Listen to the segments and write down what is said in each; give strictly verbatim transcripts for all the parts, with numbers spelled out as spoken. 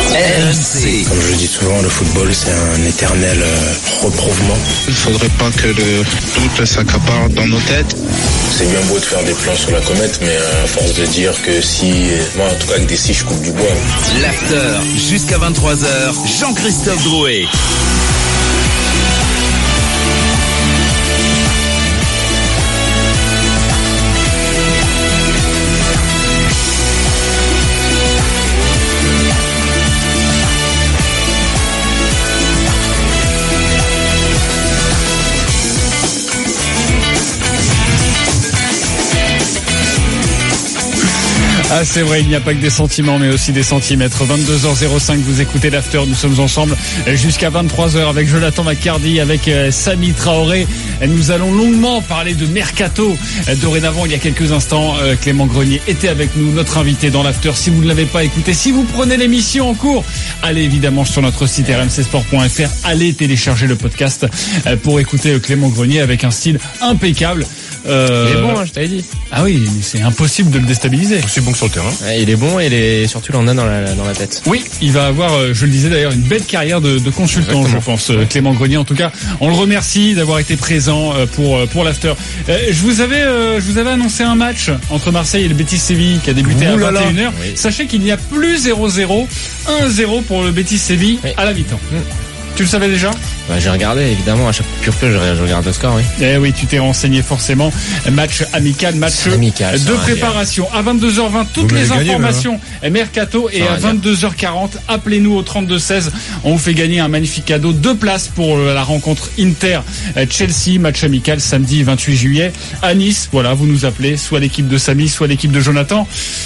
R M C. Comme je dis souvent, le football c'est un éternel euh, reprouvement. Il faudrait pas que le doute s'accapare dans nos têtes. C'est bien beau de faire des plans sur la comète, mais à force de dire que si, moi en tout cas avec des scies je coupe du bois. L'after, jusqu'à vingt-trois heures, Jean-Christophe Drouet. Ah, c'est vrai, il n'y a pas que des sentiments, mais aussi des centimètres. vingt-deux heures zéro cinq, vous écoutez l'After. Nous sommes ensemble jusqu'à vingt-trois heures avec Jonathan McCardy, avec euh, Samy Traoré. Nous allons longuement parler de Mercato. Dorénavant, il y a quelques instants, euh, Clément Grenier était avec nous, notre invité dans l'After. Si vous ne l'avez pas écouté, si vous prenez l'émission en cours, allez évidemment sur notre site r m c sport point f r. Allez télécharger le podcast euh, pour écouter Clément Grenier avec un style impeccable. Euh... Il est bon, hein, je t'avais dit. Ah oui, c'est impossible de le déstabiliser. C'est bon sur le terrain. Ouais, il est bon et il est surtout il en a dans la dans la tête. Oui, il va avoir, je le disais d'ailleurs, une belle carrière de, de consultant, exactement, je pense. Ouais. Clément Grenier, en tout cas, on le remercie d'avoir été présent pour pour l'After. Je vous avais je vous avais annoncé un match entre Marseille et le Betis Séville qui a débuté Ouh à vingt et une heures. Oui. Sachez qu'il n'y a plus zéro zéro, un zéro pour le Betis Séville oui. à la mi-temps. Mmh. Tu le savais déjà ? Bah, j'ai regardé, évidemment, à chaque pure peu, je regarde le score, oui. Eh oui, tu t'es renseigné forcément. Match amical, match amical, de préparation. À vingt-deux heures vingt, toutes les informations gagné, Mercato. Et à vingt-deux heures quarante, appelez-nous au trente-deux seize. On vous fait gagner un magnifique cadeau. Deux places pour la rencontre Inter-Chelsea, match amical, samedi vingt-huit juillet à Nice. Voilà, vous nous appelez, soit l'équipe de Samy, soit l'équipe de Jonathan.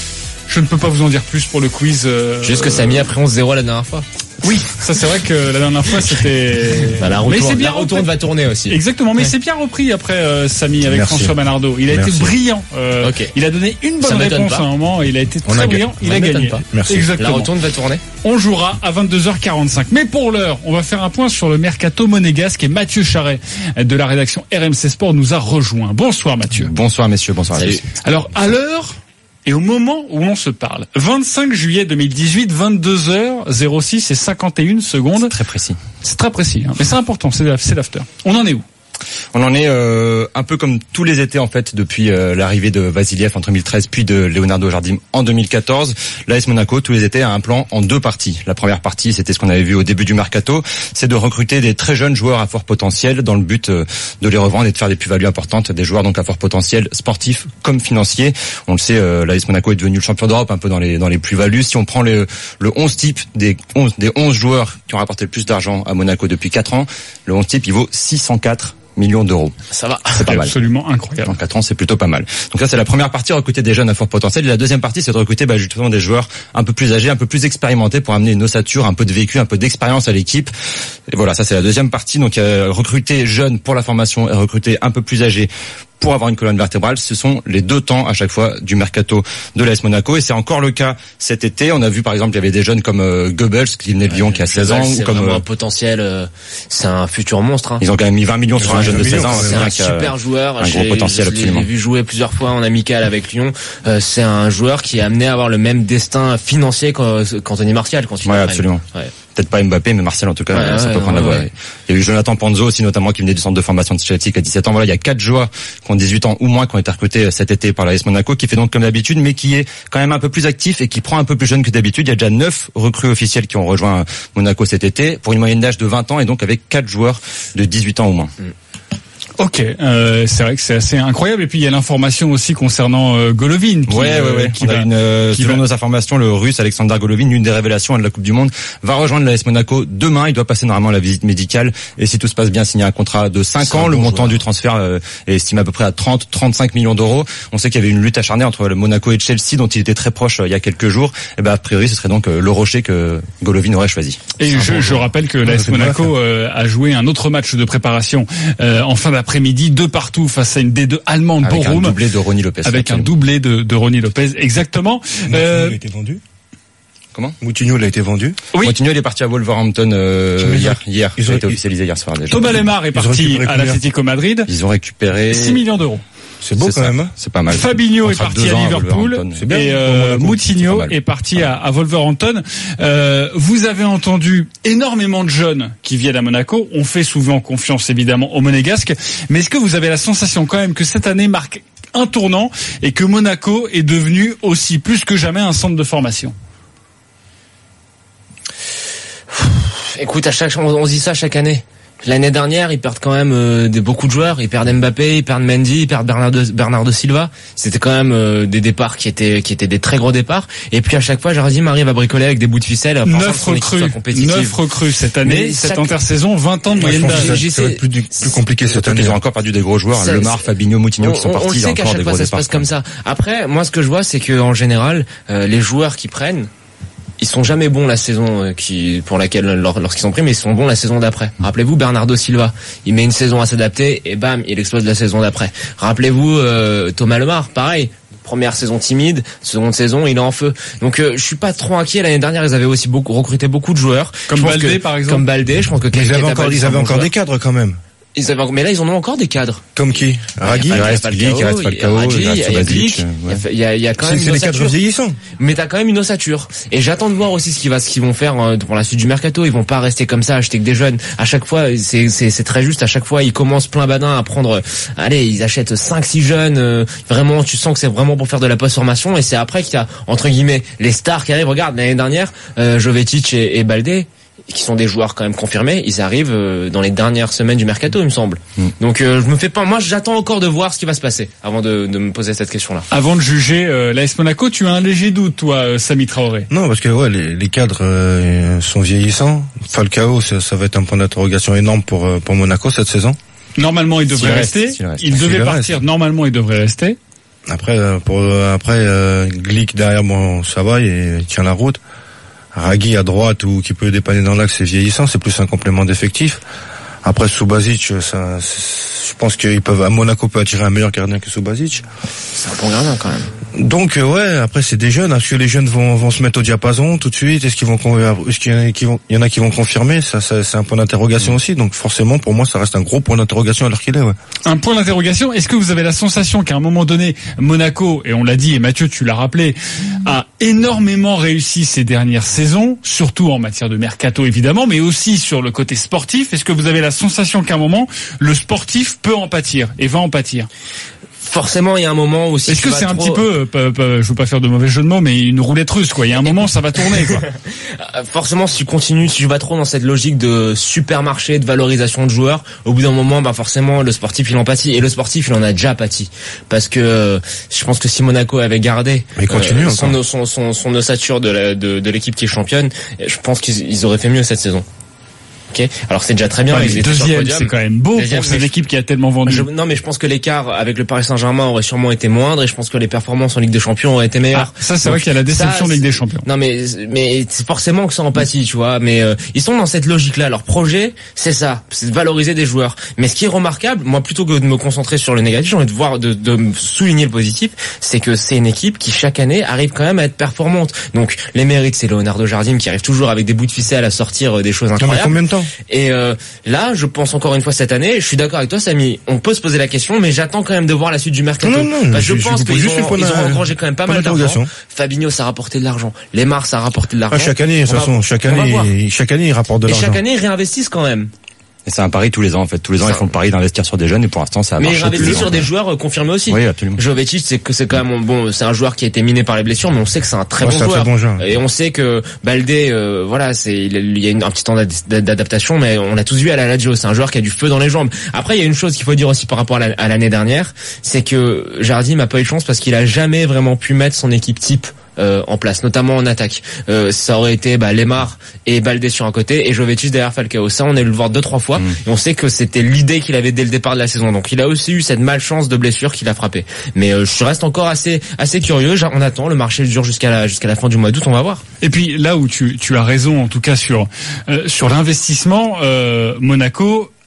Je ne peux pas vous en dire plus pour le quiz. Euh, Juste que Samy a pris onze zéro la dernière fois. Oui, ça c'est vrai que la dernière fois c'était. Bah, la retourne, mais c'est bien la retourne va tourner aussi. Exactement, mais ouais. c'est bien repris après euh, Samy avec Merci. François Manardo. Il a Merci. été brillant. Euh, okay. Il a donné une bonne réponse à un moment. Il a été très a brillant. Il a gagné. Pas. Merci. Exactement. La retourne va tourner. On jouera à vingt-deux heures quarante-cinq. Mais pour l'heure, on va faire un point sur le Mercato monégasque et Mathieu Charret de la rédaction R M C Sport nous a rejoint. Bonsoir Mathieu. Bonsoir messieurs, bonsoir. Salut. Alors à l'heure. Et au moment où l'on se parle, vingt-cinq juillet deux mille dix-huit, vingt-deux heures zéro six et cinquante et une secondes. C'est très précis. C'est très précis, hein. Mais c'est important, c'est l'after. On en est où ? On en est euh, un peu comme tous les étés en fait depuis euh, l'arrivée de Vasiliev en deux mille treize puis de Leonardo Jardim en deux mille quatorze. L'A S Monaco tous les étés a un plan en deux parties. La première partie, c'était ce qu'on avait vu au début du mercato, c'est de recruter des très jeunes joueurs à fort potentiel dans le but euh, de les revendre et de faire des plus-values importantes, des joueurs donc à fort potentiel sportif comme financier. On le sait, euh, l'A S Monaco est devenu le champion d'Europe un peu dans les dans les plus-values. Si on prend le le onze type des onze des onze joueurs qui ont rapporté le plus d'argent à Monaco depuis quatre ans, le onze type il vaut six cent quatre millions d'euros. Ça va. C'est pas mal. Absolument incroyable. En quatre ans, c'est plutôt pas mal. Donc ça, c'est la première partie, recruter des jeunes à fort potentiel. Et la deuxième partie, c'est de recruter bah, justement des joueurs un peu plus âgés, un peu plus expérimentés pour amener une ossature, un peu de vécu, un peu d'expérience à l'équipe. Et voilà, ça c'est la deuxième partie. Donc euh, recruter jeunes pour la formation et recruter un peu plus âgés pour avoir une colonne vertébrale, ce sont les deux temps à chaque fois du mercato de l'A S Monaco et c'est encore le cas cet été. On a vu par exemple il y avait des jeunes comme euh, Goebbels qui venait de Lyon ouais, qui a seize ans c'est ou comme vraiment euh, un potentiel euh, c'est un futur monstre hein. Ils ont quand même mis vingt millions sur un jeune de seize ans, c'est un super joueur, un gros potentiel absolument. Je l'ai vu jouer plusieurs fois en amical avec Lyon, euh, c'est un joueur qui est amené à avoir le même destin financier qu'Anthony Martial quand il Ouais, absolument. Ouais. Peut-être pas Mbappé, mais Martial en tout cas, ouais, ça ouais, peut prendre ouais, la voie. Ouais. Il y a eu Jonathan Panzo aussi notamment qui venait du centre de formation de Chelsea qui a dix-sept ans. Voilà, il y a quatre joueurs qui ont dix-huit ans ou moins qui ont été recrutés cet été par l'A S Monaco, qui fait donc comme d'habitude, mais qui est quand même un peu plus actif et qui prend un peu plus jeune que d'habitude. Il y a déjà neuf recrues officielles qui ont rejoint Monaco cet été pour une moyenne d'âge de vingt ans et donc avec quatre joueurs de dix-huit ans ou moins. Mm. Ok, euh, c'est vrai que c'est assez incroyable. Et puis il y a l'information aussi concernant euh, Golovin. Qui, ouais, ouais, ouais. Qui va, une, euh, qui selon va... nos informations, le Russe Alexander Golovin, une des révélations de la Coupe du Monde, va rejoindre l'A S Monaco demain. Il doit passer normalement la visite médicale. Et si tout se passe bien, signer un contrat de cinq ans. Le montant joueur. du transfert euh, est estimé à peu près à trente, trente-cinq millions d'euros. On sait qu'il y avait une lutte acharnée entre le Monaco et Chelsea, dont il était très proche euh, il y a quelques jours. Et ben a priori, ce serait donc euh, le Rocher que Golovin aurait choisi. Et je, je rappelle que l'A S Monaco euh, a joué un autre match de préparation euh, en fin d'après-midi, deux partout face à une D deux allemande, avec Bochum, un doublé de Ronny Lopez. Avec un doublé de, de Ronny Lopez, exactement. Moutinho euh, a été vendu. Comment Moutinho il a été vendu. Oui. Moutinho il est parti à Wolverhampton euh, hier. Hier. Ils ont ont été officialisé hier soir déjà. Thomas Lemar est parti à l'Atlético Madrid. Ils ont récupéré six millions d'euros. C'est beau C'est quand ça. même. Hein. C'est pas mal. Fabinho On est sera parti deux à ans à Liverpool Wolverhampton. C'est bien. et Au euh, Monaco, c'est Moutinho pas mal. est parti à, à Wolverhampton. Euh, vous avez entendu énormément de jeunes qui viennent à Monaco. On fait souvent confiance évidemment aux Monégasques, mais est-ce que vous avez la sensation quand même que cette année marque un tournant et que Monaco est devenu aussi plus que jamais un centre de formation? Écoute, à chaque, on, on se dit ça chaque année. L'année dernière, ils perdent quand même euh, des, beaucoup de joueurs. Ils perdent Mbappé, ils perdent Mendy, ils perdent Bernardo, Bernardo Silva. C'était quand même euh, des départs qui étaient qui étaient des très gros départs. Et puis à chaque fois, Jardim arrive à bricoler avec des bouts de ficelle. à faire en sorte que Neuf son équipe soit recrues, compétitive. neuf recrues cette année, Mais cette chaque- intersaison, vingt ans de Ouais, je moyenne pense que d'âge. ça, J'y ça va sais- être plus, du- plus compliqué cette Surtout année. qu'ils ont encore perdu des gros joueurs. Ça, Lemar, c'est- Fabinho, Moutinho qui sont on, partis. on le il y a sait qu'à encore chaque des fois gros ça se départs. passe comme ça. Après, moi ce que je vois, c'est que en général, euh, les joueurs qui prennent, ils sont jamais bons la saison euh, qui pour laquelle lors- lorsqu'ils sont pris, mais ils sont bons la saison d'après. Rappelez-vous Bernardo Silva, il met une saison à s'adapter et bam, il explose la saison d'après. Rappelez-vous euh, Thomas Lemar, pareil. Première saison timide, seconde saison, il est en feu. Donc euh, je suis pas trop inquiet. L'année dernière, ils avaient aussi beaucoup recruté beaucoup de joueurs. Comme Je pense Baldé, que- par exemple. Comme Baldé, je pense que Mais ils Keita avaient encore, Baldé, ils c'est un avaient bon encore joueur. des cadres quand même. Ils avaient, mais là, ils en ont encore des cadres. Comme qui? Ragui. Il y a Il reste Falcao, Glick, il reste il y a Falcao, Raggi, il il y reste a Subasic, Glick, euh, ouais. il y a, il y a quand C'est même c'est une des cadres ossature. vieillissants. Mais t'as quand même une ossature. Et j'attends de voir aussi ce qu'ils va, ce qu'ils vont faire euh, pour la suite du mercato. Ils vont pas rester comme ça, acheter que des jeunes. À chaque fois, c'est, c'est, c'est très juste. À chaque fois, ils commencent plein badin à prendre, euh, allez, ils achètent cinq, six jeunes, euh, vraiment, tu sens que c'est vraiment pour faire de la post-formation. Et c'est après qu'il y a, entre guillemets, les stars qui arrivent. Regarde, l'année dernière, euh, Jovetic et, et Baldé, qui sont des joueurs quand même confirmés, ils arrivent euh, dans les dernières semaines du mercato, il me semble. Mm. Donc euh, je me fais pas, moi j'attends encore de voir ce qui va se passer avant de, de me poser cette question-là. Avant de juger euh, l'A S Monaco, tu as un léger doute, toi, euh, Sami Traoré. Non, parce que ouais, les, les cadres euh, sont vieillissants. Falcao, ça, ça va être un point d'interrogation énorme pour euh, pour Monaco cette saison. Normalement, il devrait S'il reste, rester. s'il reste. Il S'il devait reste. partir. Normalement, il devrait rester. Après, euh, pour après euh, Glick derrière, bon, ça va, il, il tient la route. Ragui à droite ou qui peut dépanner dans l'axe, c'est vieillissant, c'est plus un complément d'effectif. Après Subasic, ça, c'est- je pense qu'ils peuvent, à Monaco peut attirer un meilleur gardien que Subasic. C'est un bon gardien quand même. Donc euh, ouais, après c'est des jeunes. Est-ce que les jeunes vont vont se mettre au diapason tout de suite? Est-ce qu'ils vont con- est-ce qu'il y en a qui vont il y en a qui vont confirmer? Ça, ça c'est un point d'interrogation aussi. Donc forcément pour moi ça reste un gros point d'interrogation à l'heure qu'il est. Ouais. Un point d'interrogation. Est-ce que vous avez la sensation qu'à un moment donné, Monaco, et on l'a dit, et Mathieu, tu l'as rappelé, a énormément réussi ces dernières saisons, surtout en matière de mercato évidemment, mais aussi sur le côté sportif. Est-ce que vous avez la sensation qu'à un moment, le sportif peut en pâtir et va en pâtir? Forcément, il y a un moment où si Est-ce tu que vas c'est un trop- petit peu, euh, peu- peu- je veux pas faire de mauvais jeu de mots, mais une roulette russe, quoi. Il y a un moment, ça va tourner, quoi. Euh, forcément, si tu continues, si tu vas trop dans cette logique de supermarché, de valorisation de joueurs, au bout d'un moment, bah forcément, le sportif il en pâtit. Et le sportif, il en a déjà pâti, parce que euh, je pense que si Monaco avait gardé Mais il continue son, encore. son, son, son ossature de, la, de, de l'équipe qui est championne, je pense qu'ils ils auraient fait mieux cette saison. Ok. Alors c'est déjà très bien. Ouais, ils mais étaient sur le deuxième, podium. c'est quand même beau Deuxième, pour cette mais je- équipe qui a tellement vendu. Je- non, mais je pense que l'écart avec le Paris Saint-Germain aurait sûrement été moindre, et je pense que les performances en Ligue des Champions auraient été meilleures. Ah, ça, c'est Donc, vrai qu'il y a la déception ça, de Ligue des c'est- Champions. Non, mais mais c'est forcément que ça en pâtit, tu vois. Mais euh, ils sont dans cette logique-là. Leur projet, c'est ça, c'est de valoriser des joueurs. Mais ce qui est remarquable, moi, plutôt que de me concentrer sur le négatif, j'ai envie de voir, de, de me souligner le positif, c'est que c'est une équipe qui chaque année arrive quand même à être performante. Donc les mérites, c'est Leonardo Jardim qui arrive toujours avec des bouts de ficelle à sortir euh, des choses Non, mais incroyables. combien de temps? Et euh, là, je pense encore une fois cette année, je suis d'accord avec toi, Samy. On peut se poser la question, mais j'attends quand même de voir la suite du mercato. Non, non, Parce que je- je je pense vous pose qu'ils juste ont, une point ils ont d'in- engrangé quand même pas point mal d'argent. d'interrogation. Fabinho, ça a rapporté de l'argent. Lemar, ça a rapporté de l'argent. Ah, chaque année, de toute On va- façon, chaque on va voir. année, chaque année, ils rapportent de Et l'argent. chaque année, ils réinvestissent quand même. Et c'est un pari tous les ans en fait. Tous les ans Ça- ils font le pari d'investir sur des jeunes et pour l'instant ça a Mais ils marché. tous les réinvestissent ans. sur des joueurs euh, confirmés aussi. Oui, absolument. Jovetic, c'est que c'est quand même bon, c'est un joueur qui a été miné par les blessures, mais on sait que c'est un très Ouais, bon c'est un joueur. très bon joueur. Et on sait que Baldé, euh, voilà, c'est il y a une, un petit temps d'ad- d'adaptation, mais on l'a tous vu à la Lazio. C'est un joueur qui a du feu dans les jambes. Après, il y a une chose qu'il faut dire aussi par rapport à la- à l'année dernière, c'est que Jardim a pas eu de chance parce qu'il a jamais vraiment pu mettre son équipe type Euh, en place, notamment en attaque. Euh, ça aurait été bah, Lemar et Baldé sur un côté et Jovetic derrière Falcao. Ça, on a eu le voir deux trois fois. Mmh. Et on sait que c'était l'idée qu'il avait dès le départ de la saison. Donc, il a aussi eu cette malchance de blessure qui l'a frappé. Mais euh, je reste encore assez assez curieux. J'a- On attend. Le marché dure jusqu'à la jusqu'à la fin du mois d'août. On va voir. Et puis là où tu, tu as raison, en tout cas sur euh, sur l'investissement, euh, Monaco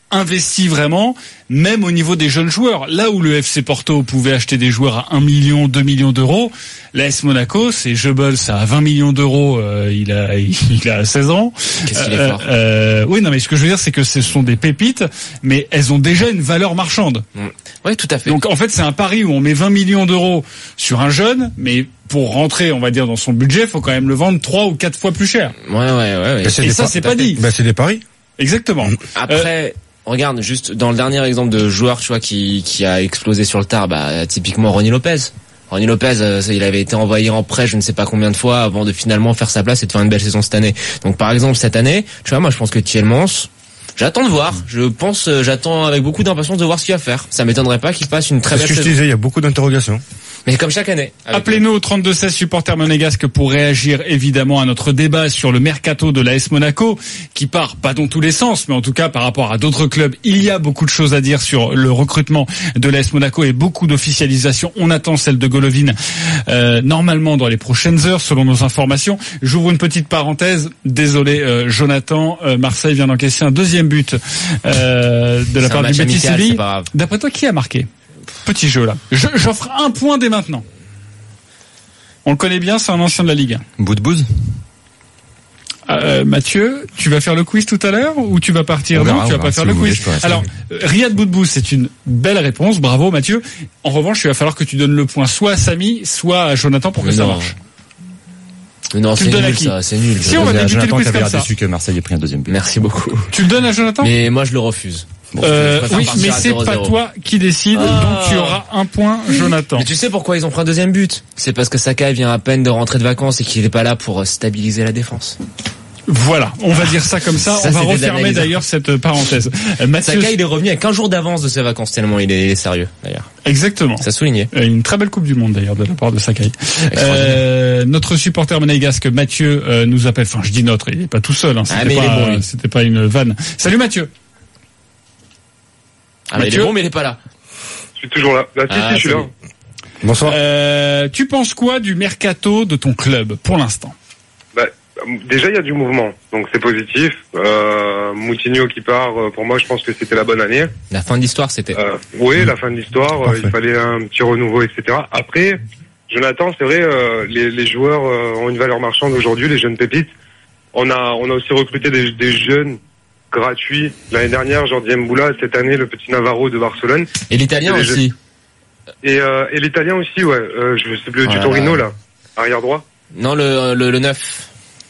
investi vraiment, même au niveau des jeunes joueurs. Là où le F C Porto pouvait acheter des joueurs à un million, deux millions d'euros, l'A S Monaco, c'est Goebbels à vingt millions d'euros, euh, il a il a seize ans. Qu'est-ce qu'il est euh, fort. euh, oui, non, mais ce que je veux dire, c'est que ce sont des pépites, mais elles ont déjà une valeur marchande. Oui, tout à fait. Donc en fait, c'est un pari où on met vingt millions d'euros sur un jeune, mais pour rentrer, on va dire, dans son budget, il faut quand même le vendre trois ou quatre fois plus cher. Ouais, ouais, ouais. ouais. Et, Et ça, par- c'est pas dit. Bah, c'est des paris. Exactement. Après, regarde, juste dans le dernier exemple de joueur, tu vois, qui qui a explosé sur le tard, bah typiquement Ronny Lopez. Ronny Lopez, euh, il avait été envoyé en prêt je ne sais pas combien de fois avant de finalement faire sa place et de faire une belle saison cette année. Donc par exemple cette année, tu vois, moi je pense que Tielemans, j'attends de voir. Je pense, euh, j'attends avec beaucoup d'impatience de voir ce qu'il va faire. Ça m'étonnerait pas qu'il fasse une très C'est belle ce que je saison. disais, il y a beaucoup d'interrogations. Mais comme chaque année. avec Appelez-nous au trente-deux seize supporters monégasques pour réagir évidemment à notre débat sur le mercato de l'A S Monaco qui part pas dans tous les sens, mais en tout cas par rapport à d'autres clubs, il y a beaucoup de choses à dire sur le recrutement de l'A S Monaco et beaucoup d'officialisation. On attend celle de Golovin euh, normalement dans les prochaines heures selon nos informations. J'ouvre une petite parenthèse. Désolé euh, Jonathan, euh, Marseille vient d'encaisser un deuxième but euh, de la C'est un part du match Betis amical, Séville. c'est pas grave. D'après toi, qui a marqué? Petit jeu là. Je, j'offre un point dès maintenant. On le connaît bien, c'est un ancien de la Ligue un. Bout de bouse. Euh, Mathieu, tu vas faire le quiz tout à l'heure ou tu vas partir? On Non, verra, tu vas on pas verra, faire si le vous quiz. voulez, je peux rester. Alors, euh, Riyad Boudbouz, c'est une belle réponse. Bravo Mathieu. En revanche, il va falloir que tu donnes le point soit à Samy, soit à Jonathan pour que Mais ça non. marche. Non, Tu c'est le donnes à nul qui? ça, c'est nul. Si, on va débuter le Jonathan quiz qui avait comme l'air ça. déçu que Marseille ait pris un deuxième but. Merci beaucoup. Tu le donnes à Jonathan? Mais moi je le refuse. Bon, Euh, je préfère oui, partir mais à c'est zéro pas zéro. toi qui décide, Ah. donc tu auras un point, Jonathan. Mais tu sais pourquoi ils ont pris un deuxième but? C'est parce que Sakai vient à peine de rentrer de vacances et qu'il n'est pas là pour stabiliser la défense. Voilà, on va dire ça comme ça. Ça, on va c'était de refermer l'analyse. d'ailleurs cette parenthèse. Euh, Mathieu, Sakai il est revenu avec un jour d'avance de ses vacances tellement il est, il est sérieux d'ailleurs. exactement. Ça soulignait. Euh, Une très belle Coupe du Monde d'ailleurs de la part de Sakai. Euh, notre supporter monégasque Mathieu euh, nous appelle. Enfin, je dis notre, il n'est pas tout seul. Hein. C'était Ah, mais il pas, est bon, lui. c'était pas une vanne. Salut Mathieu. Ah, mais il Mathieu est bon mais il est pas là. Je suis toujours là. Bah, si, Ah, si, je suis c'est là. lui. Bonsoir. Euh, tu penses quoi du mercato de ton club pour l'instant? Bah, déjà, il y a du mouvement, donc c'est positif. Euh, Moutinho qui part, euh, pour moi, je pense que c'était la bonne année. La fin de l'histoire c'était. Euh, oui, la fin de l'histoire, euh, Parfait. il fallait un petit renouveau, et cetera. Après, Jonathan, c'est vrai, euh, les, les joueurs euh, ont une valeur marchande aujourd'hui, les jeunes pépites. On a, on a aussi recruté des, des jeunes gratuits. L'année dernière, Jordi Mboula, cette année, le petit Navarro de Barcelone. Et l'italien les aussi. Et, euh, et l'italien aussi, ouais. Euh, je sais plus, Oh du là Torino, là. là. Arrière droit. Non le le, le neuf.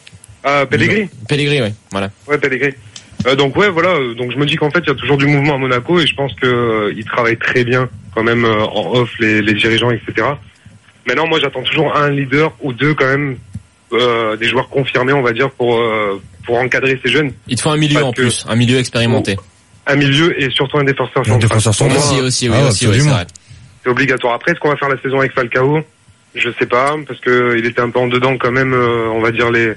Ah, Pellegrini. Pellegrini ouais. Voilà. Ouais, Pellegrini. Euh, donc ouais, voilà. euh, Donc je me dis qu'en fait, il y a toujours du mouvement à Monaco et je pense que euh, ils travaillent très bien quand même euh, en off les, les dirigeants, et cetera. Maintenant, moi, j'attends toujours un leader ou deux quand même, euh, des joueurs confirmés, on va dire, pour euh, pour encadrer ces jeunes. Il te faut un milieu Parce en que- plus, un milieu expérimenté. Un milieu et surtout un défenseur Un central. défenseur Pour central. moi, Aussi aussi oui Ah, aussi oui, c'est absolument. vrai. c'est obligatoire. Après, est-ce qu'on va faire la saison avec Falcao? Je sais pas, parce que il était un peu en dedans quand même, euh, on va dire les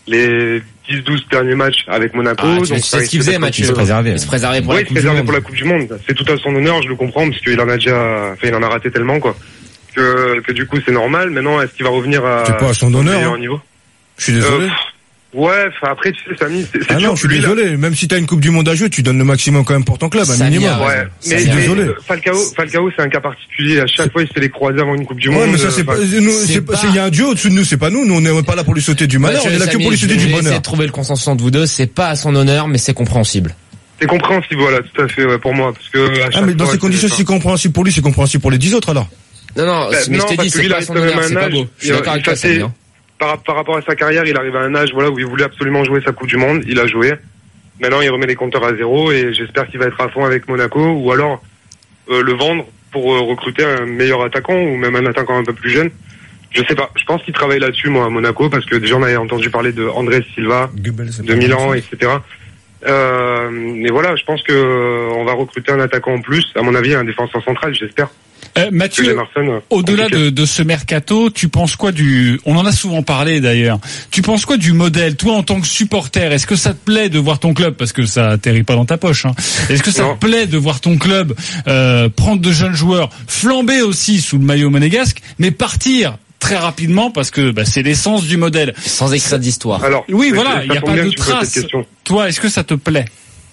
les dix douze derniers matchs avec Monaco. Ah, tu donc sais ça ce qu'il risque faisait d'être Mathieu. Il se préservait. Il se préservait pour Oui, la il se Coupe du préservait Monde. pour la Coupe du Monde. C'est tout à son honneur, je le comprends, parce qu'il en a déjà, enfin, il en a raté tellement, quoi. Que, que du coup, c'est normal. Maintenant, est-ce qu'il va revenir à, C'est pas à son au honneur, meilleur hein. niveau? Je suis désolé. Euh, pff, ouais, enfin, après, tu sais, Samy, c'est, c'est Ah dur. non, je suis Lui, là- désolé. Même si t'as une Coupe du Monde à jouer, tu donnes le maximum quand même pour ton club, un Samir, minimum. ouais. Ouais, Ça, mais, c'est mais, désolé. euh, Falcao, Falcao, c'est un cas particulier. À chaque fois, il se fait les croisés avant une Coupe du Ouais, Monde. mais ça c'est euh, pas, enfin, nous, c'est c'est pas, pas- c'est- il y a un dieu au-dessus de nous, c'est pas nous. Nous, on n'est pas là pour lui sauter du malheur, on est là que Samy, pour lui sauter je du vais essayer bonheur. de trouver le consensus entre vous deux, c'est pas à son honneur mais c'est compréhensible. c'est compréhensible, voilà, tout à fait, ouais, pour moi, parce que, à Ah, chaque mais dans fois, ces conditions, c'est- si c'est compréhensible pour lui, c'est compréhensible pour les dix autres alors. Non non, Bah, mais non, je t'ai parce dit que c'est lui, pas il à son arrive quand honneur, même c'est à un pas âge. beau. Je suis Il- d'accord avec il toi fait- Samy, hein. Par, par rapport à sa carrière, il arrive à un âge, voilà, où il voulait absolument jouer sa Coupe du Monde, il a joué. Maintenant, il remet les compteurs à zéro et j'espère qu'il va être à fond avec Monaco ou alors euh, le vendre pour euh, recruter un meilleur attaquant ou même un attaquant un peu plus jeune. Je sais pas. Je pense qu'il travaille là-dessus, moi, à Monaco, parce que déjà on avait entendu parler de Andrés Silva, de Milan, et cetera. Euh, mais voilà, je pense que euh, on va recruter un attaquant en plus. À mon avis, un défenseur central, j'espère. Euh, Parce que Mathieu, Jemerson, euh, au-delà compliqué. de, de ce mercato, tu penses quoi du... On en a souvent parlé d'ailleurs. Tu penses quoi du modèle? Toi, en tant que supporter, est-ce que ça te plaît de voir ton club, parce que ça atterrit pas dans ta poche, hein, est-ce que ça Non. te plaît de voir ton club euh, prendre de jeunes joueurs, flamber aussi sous le maillot monégasque, mais partir très rapidement parce que bah, c'est l'essence du modèle? Sans extrait d'histoire. Alors, Oui, mais voilà, ça il n'y a tombe pas bien de que tu poses cette trace. question. Toi, est-ce que ça te plaît?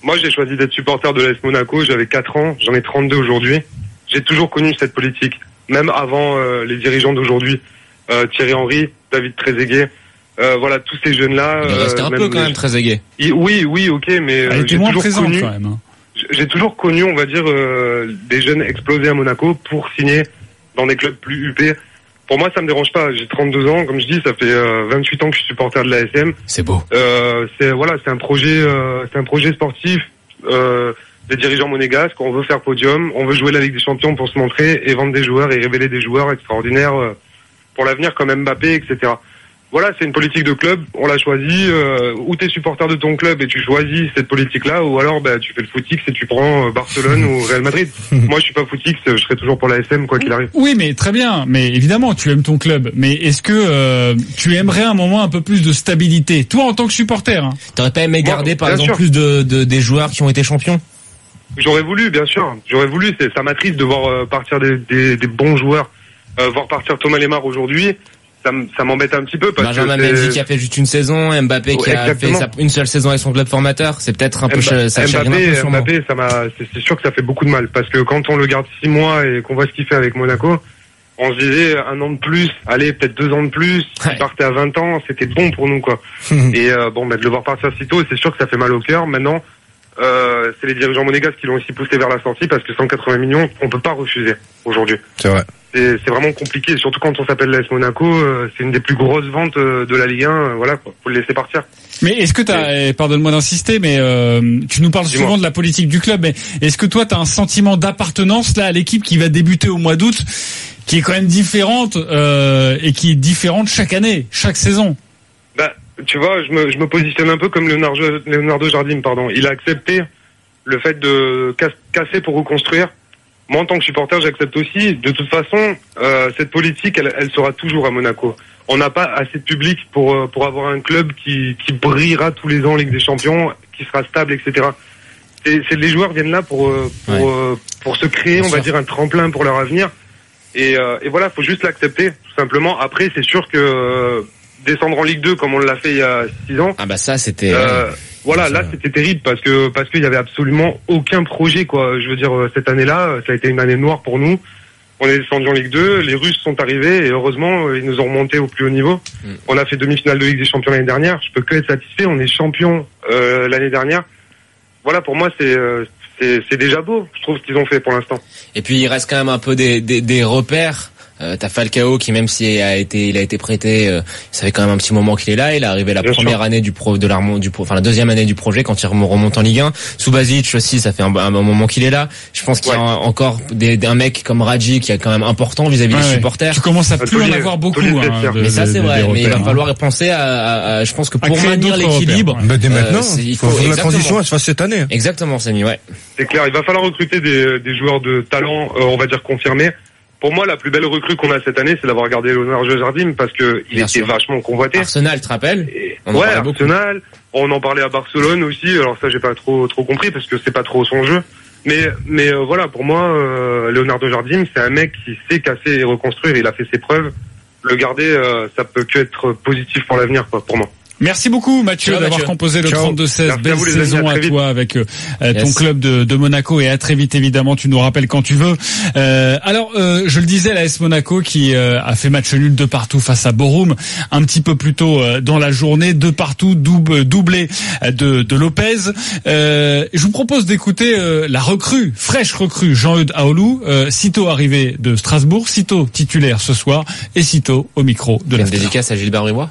moi j'ai choisi d'être supporter de l'A S Monaco, j'avais quatre ans, j'en ai trente-deux aujourd'hui. J'ai toujours connu cette politique, même avant euh, les dirigeants d'aujourd'hui, euh, Thierry Henry, David Trezeguet, euh, voilà tous ces jeunes-là. Il restait un même, peu quand même Trezeguet. Il, oui, oui, ok, mais Elle euh, était j'ai moins toujours présente connu, quand même. Hein. j'ai toujours connu, on va dire, euh, des jeunes explosés à Monaco pour signer dans des clubs plus huppés. Pour moi, ça me dérange pas. J'ai trente-deux ans, comme je dis, ça fait euh, vingt-huit ans que je suis supporter de l'A S M. C'est beau. Euh, c'est voilà, c'est un projet, euh, c'est un projet sportif. Euh, des dirigeants monégasques, on veut faire podium, on veut jouer la Ligue des Champions pour se montrer et vendre des joueurs et révéler des joueurs extraordinaires euh, pour l'avenir comme Mbappé, et cetera. Voilà, c'est une politique de club, on l'a choisi. Euh, ou t'es supporter de ton club et tu choisis cette politique-là, ou alors bah tu fais le footix et tu prends euh, Barcelone ou Real Madrid. Moi, je suis pas footix, je serai toujours pour l'A S M quoi qu'il arrive. Oui, mais très bien. Mais évidemment, tu aimes ton club. Mais est-ce que euh, tu aimerais un moment un peu plus de stabilité, toi en tant que supporter, hein? T'aurais pas aimé garder, Moi, par bien exemple, sûr. plus de, de des joueurs qui ont été champions? J'aurais voulu, bien sûr. J'aurais voulu. C'est, ça m'attriste de voir euh, partir des, des, des bons joueurs. Euh, voir partir Thomas Lemar aujourd'hui, ça, m- ça m'embête un petit peu parce Benjamin que c'est... Mendy qui a fait juste une saison, Mbappé qui Ouais, a fait exactement. sa, une seule saison avec son club formateur, c'est peut-être un peu Mba- ça chagrine un peu Mbappé, sûrement. Mbappé, ça m'a, c'est, c'est sûr que ça fait beaucoup de mal parce que quand on le garde six mois et qu'on voit ce qu'il fait avec Monaco, on se disait un an de plus, allez peut-être deux ans de plus. Ouais. Il partait à vingt ans, c'était bon pour nous quoi. Et euh, bon, bah, de le voir partir si tôt, c'est sûr que ça fait mal au cœur. Maintenant, euh, c'est les dirigeants monégasques qui l'ont aussi poussé vers la sortie parce que cent quatre-vingts millions, on peut pas refuser aujourd'hui. C'est vrai. C'est, c'est vraiment compliqué, surtout quand on s'appelle l'A S Monaco. Euh, c'est une des plus grosses ventes euh, de la Ligue un. Euh, voilà, quoi, faut le laisser partir. Mais est-ce que t'as, eh, pardonne-moi d'insister, mais euh, tu nous parles Dis-moi. souvent de la politique du club, mais est-ce que toi t'as un sentiment d'appartenance là à l'équipe qui va débuter au mois d'août, qui est quand même différente euh, et qui est différente chaque année, chaque saison? Bah, tu vois, je me, je me positionne un peu comme Leonardo, Leonardo Jardim, pardon. Il a accepté le fait de casse- casser pour reconstruire. Moi, en tant que supporter, j'accepte aussi. De toute façon, euh, cette politique, elle, elle sera toujours à Monaco. On n'a pas assez de public pour euh, pour avoir un club qui, qui brillera tous les ans en Ligue des Champions, qui sera stable, et cetera. C'est, c'est les joueurs viennent là pour euh, pour Ouais. euh, pour se créer, Bien on va sûr. dire, un tremplin pour leur avenir. Et, euh, et voilà, faut juste l'accepter, tout simplement. Après, c'est sûr que euh, descendre en Ligue deux, comme on l'a fait il y a six ans, Ah bah ça c'était. euh, voilà, Ça- là c'était terrible parce que parce qu'il y avait absolument aucun projet quoi. Je veux dire euh, cette année-là, euh, ça a été une année noire pour nous. On est descendu en Ligue deux, les Russes sont arrivés et heureusement euh, ils nous ont remonté au plus haut niveau. Mm. On a fait demi-finale de Ligue des Champions l'année dernière. Je peux que être satisfait. On est champion euh, l'année dernière. Voilà, pour moi c'est euh, c'est c'est déjà beau. Je trouve ce qu'ils ont fait pour l'instant. Et puis il reste quand même un peu des des, des repères. Euh, t'as Falcao qui, même s'il a été il a été prêté, euh, ça fait quand même un petit moment qu'il est là. Il est arrivé la Bien première sûr. année du pro de la remont- du pro, enfin la deuxième année du projet quand il rem- remonte en Ligue un. Subasic aussi, ça fait un, un moment qu'il est là. Je pense qu'il y a Ouais. un- encore des, un mec comme Radji qui est quand même important vis-à-vis Ouais, des ouais. supporters. Tu commences à Ah, plus tous en les- avoir beaucoup. tous les hein, vestiaires. de- Mais ça de- c'est de- vrai, des mais il va repères, falloir penser à, à- à- je pense que À pour créer maintenir d'autres l'équilibre. repères, ouais. Bah, dès euh, maintenant, c'est- il faut, que la exactement. transition elle se fasse cette année. Exactement, Samy, ouais. C'est clair, il va falloir recruter des, des joueurs de talent, euh, on va dire confirmés. Pour moi, la plus belle recrue qu'on a cette année, c'est d'avoir gardé Leonardo Jardim parce que il Bien était sûr. vachement convoité. Arsenal, tu te rappelles? Et- On en ouais, parlait beaucoup. Arsenal. On en parlait à Barcelone aussi. Alors ça, j'ai pas trop trop compris parce que c'est pas trop son jeu. Mais mais euh, voilà, pour moi, euh, Leonardo Jardim, c'est un mec qui sait casser et reconstruire. Il a fait ses preuves. Le garder, euh, ça peut que être positif pour l'avenir, quoi, pour moi. Merci beaucoup Mathieu Ciao, d'avoir Mathieu. composé le Ciao. trente-deux seize. Merci à Belle vous, les amis, saison à à, très vite. toi avec euh, ton Yes. club de, de Monaco et à très vite évidemment. Tu nous rappelles quand tu veux. Euh, alors euh, je le disais, l'A S Monaco qui euh, a fait match nul de partout face à Borum un petit peu plus tôt euh, dans la journée, de partout, double, doublé de, de Lopez. Euh, je vous propose d'écouter euh, la recrue, fraîche recrue Jean-Eudes Aoulou, euh, sitôt arrivé de Strasbourg, sitôt titulaire ce soir et sitôt au micro de Une la dédicace à Gilbert Bribois.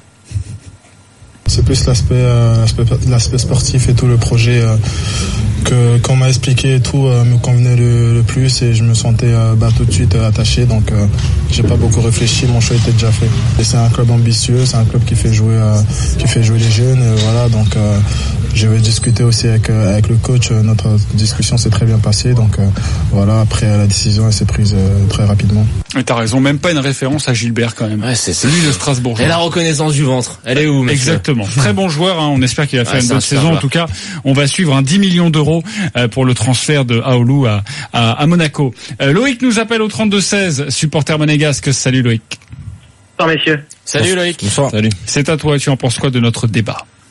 C'est plus l'aspect, euh, l'aspect, l'aspect sportif et tout le projet euh, que qu'on m'a expliqué et tout euh, me convenait le, le plus et je me sentais euh, bah, tout de suite euh, attaché, donc euh, j'ai pas beaucoup réfléchi, mon choix était déjà fait. Et c'est un club ambitieux, c'est un club qui fait jouer euh, qui fait jouer les jeunes, et voilà, donc euh, je vais discuter aussi avec euh, avec le coach. Euh, notre discussion s'est très bien passée, donc euh, voilà, après la décision elle s'est prise euh, très rapidement. Et t'as raison, même pas une référence à Gilbert quand même. Ouais, c'est C'est lui le Strasbourg. Et la reconnaissance du ventre, elle est où, monsieur? Exactement. Très bon joueur, hein. On espère qu'il va faire Ouais, une c'est bonne un super saison. En joueur. tout cas, on va suivre un dix millions d'euros euh, pour le transfert de Aoulou à, à, à Monaco. Euh, Loïc nous appelle au trente-deux seize, supporter monégasque. Salut Loïc. Bonsoir messieurs. Salut Loïc. Bonsoir. Salut. C'est à toi, tu en penses quoi de notre débat?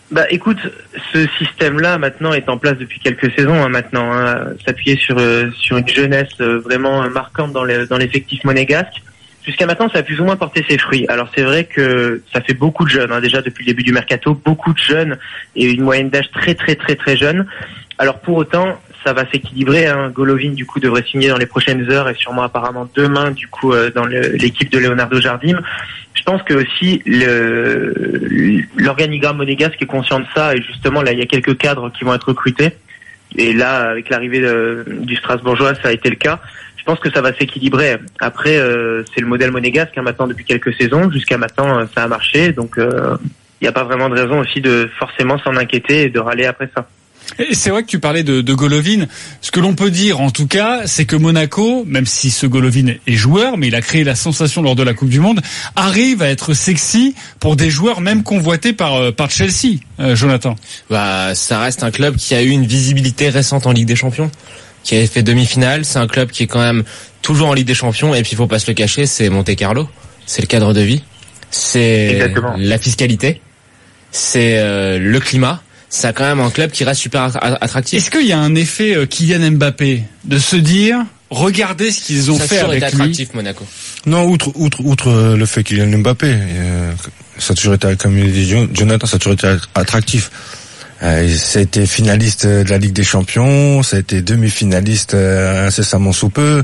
Bah écoute, ce système-là maintenant est en place depuis quelques saisons hein, maintenant, hein, s'appuyer sur euh, sur une jeunesse euh, vraiment marquante dans, le, dans l'effectif monégasque. Jusqu'à maintenant, ça a plus ou moins porté ses fruits. Alors c'est vrai que ça fait beaucoup de jeunes, hein, déjà depuis le début du mercato, beaucoup de jeunes et une moyenne d'âge très très très très jeune. Alors pour autant, ça va s'équilibrer. Hein. Golovin du coup devrait signer dans les prochaines heures et sûrement apparemment demain du coup euh, dans le, l'équipe de Leonardo Jardim. Je pense que aussi le, l'organigramme monégasque est conscient de ça et justement là il y a quelques cadres qui vont être recrutés et là avec l'arrivée de, du Strasbourgeois ça a été le cas. Je pense que ça va s'équilibrer. Après euh, c'est le modèle monégasque hein, maintenant depuis quelques saisons. Jusqu'à maintenant ça a marché donc il euh, n'y a pas vraiment de raison aussi de forcément s'en inquiéter et de râler après ça. Et c'est vrai que tu parlais de, de Golovin. Ce que l'on peut dire, en tout cas, c'est que Monaco, même si ce Golovin est joueur, mais il a créé la sensation lors de la Coupe du Monde, arrive à être sexy pour des joueurs même convoités par par Chelsea. Euh, Jonathan. Bah, ça reste un club qui a eu une visibilité récente en Ligue des Champions, qui a fait demi-finale. C'est un club qui est quand même toujours en Ligue des Champions. Et puis, il faut pas se le cacher, c'est Monte Carlo, c'est le cadre de vie, c'est Exactement. La fiscalité, c'est euh, le climat. C'est quand même un club qui reste super attractif. Est-ce qu'il y a un effet euh, Kylian Mbappé de se dire, regardez ce qu'ils ont ça fait avec attractif, lui. Monaco. Non, outre outre outre le fait Kylian Mbappé, euh, ça a toujours été, comme il dit Jonathan, ça a toujours été attractif. Euh, ça a été finaliste de la Ligue des Champions, ça a été demi-finaliste euh, incessamment sous peu.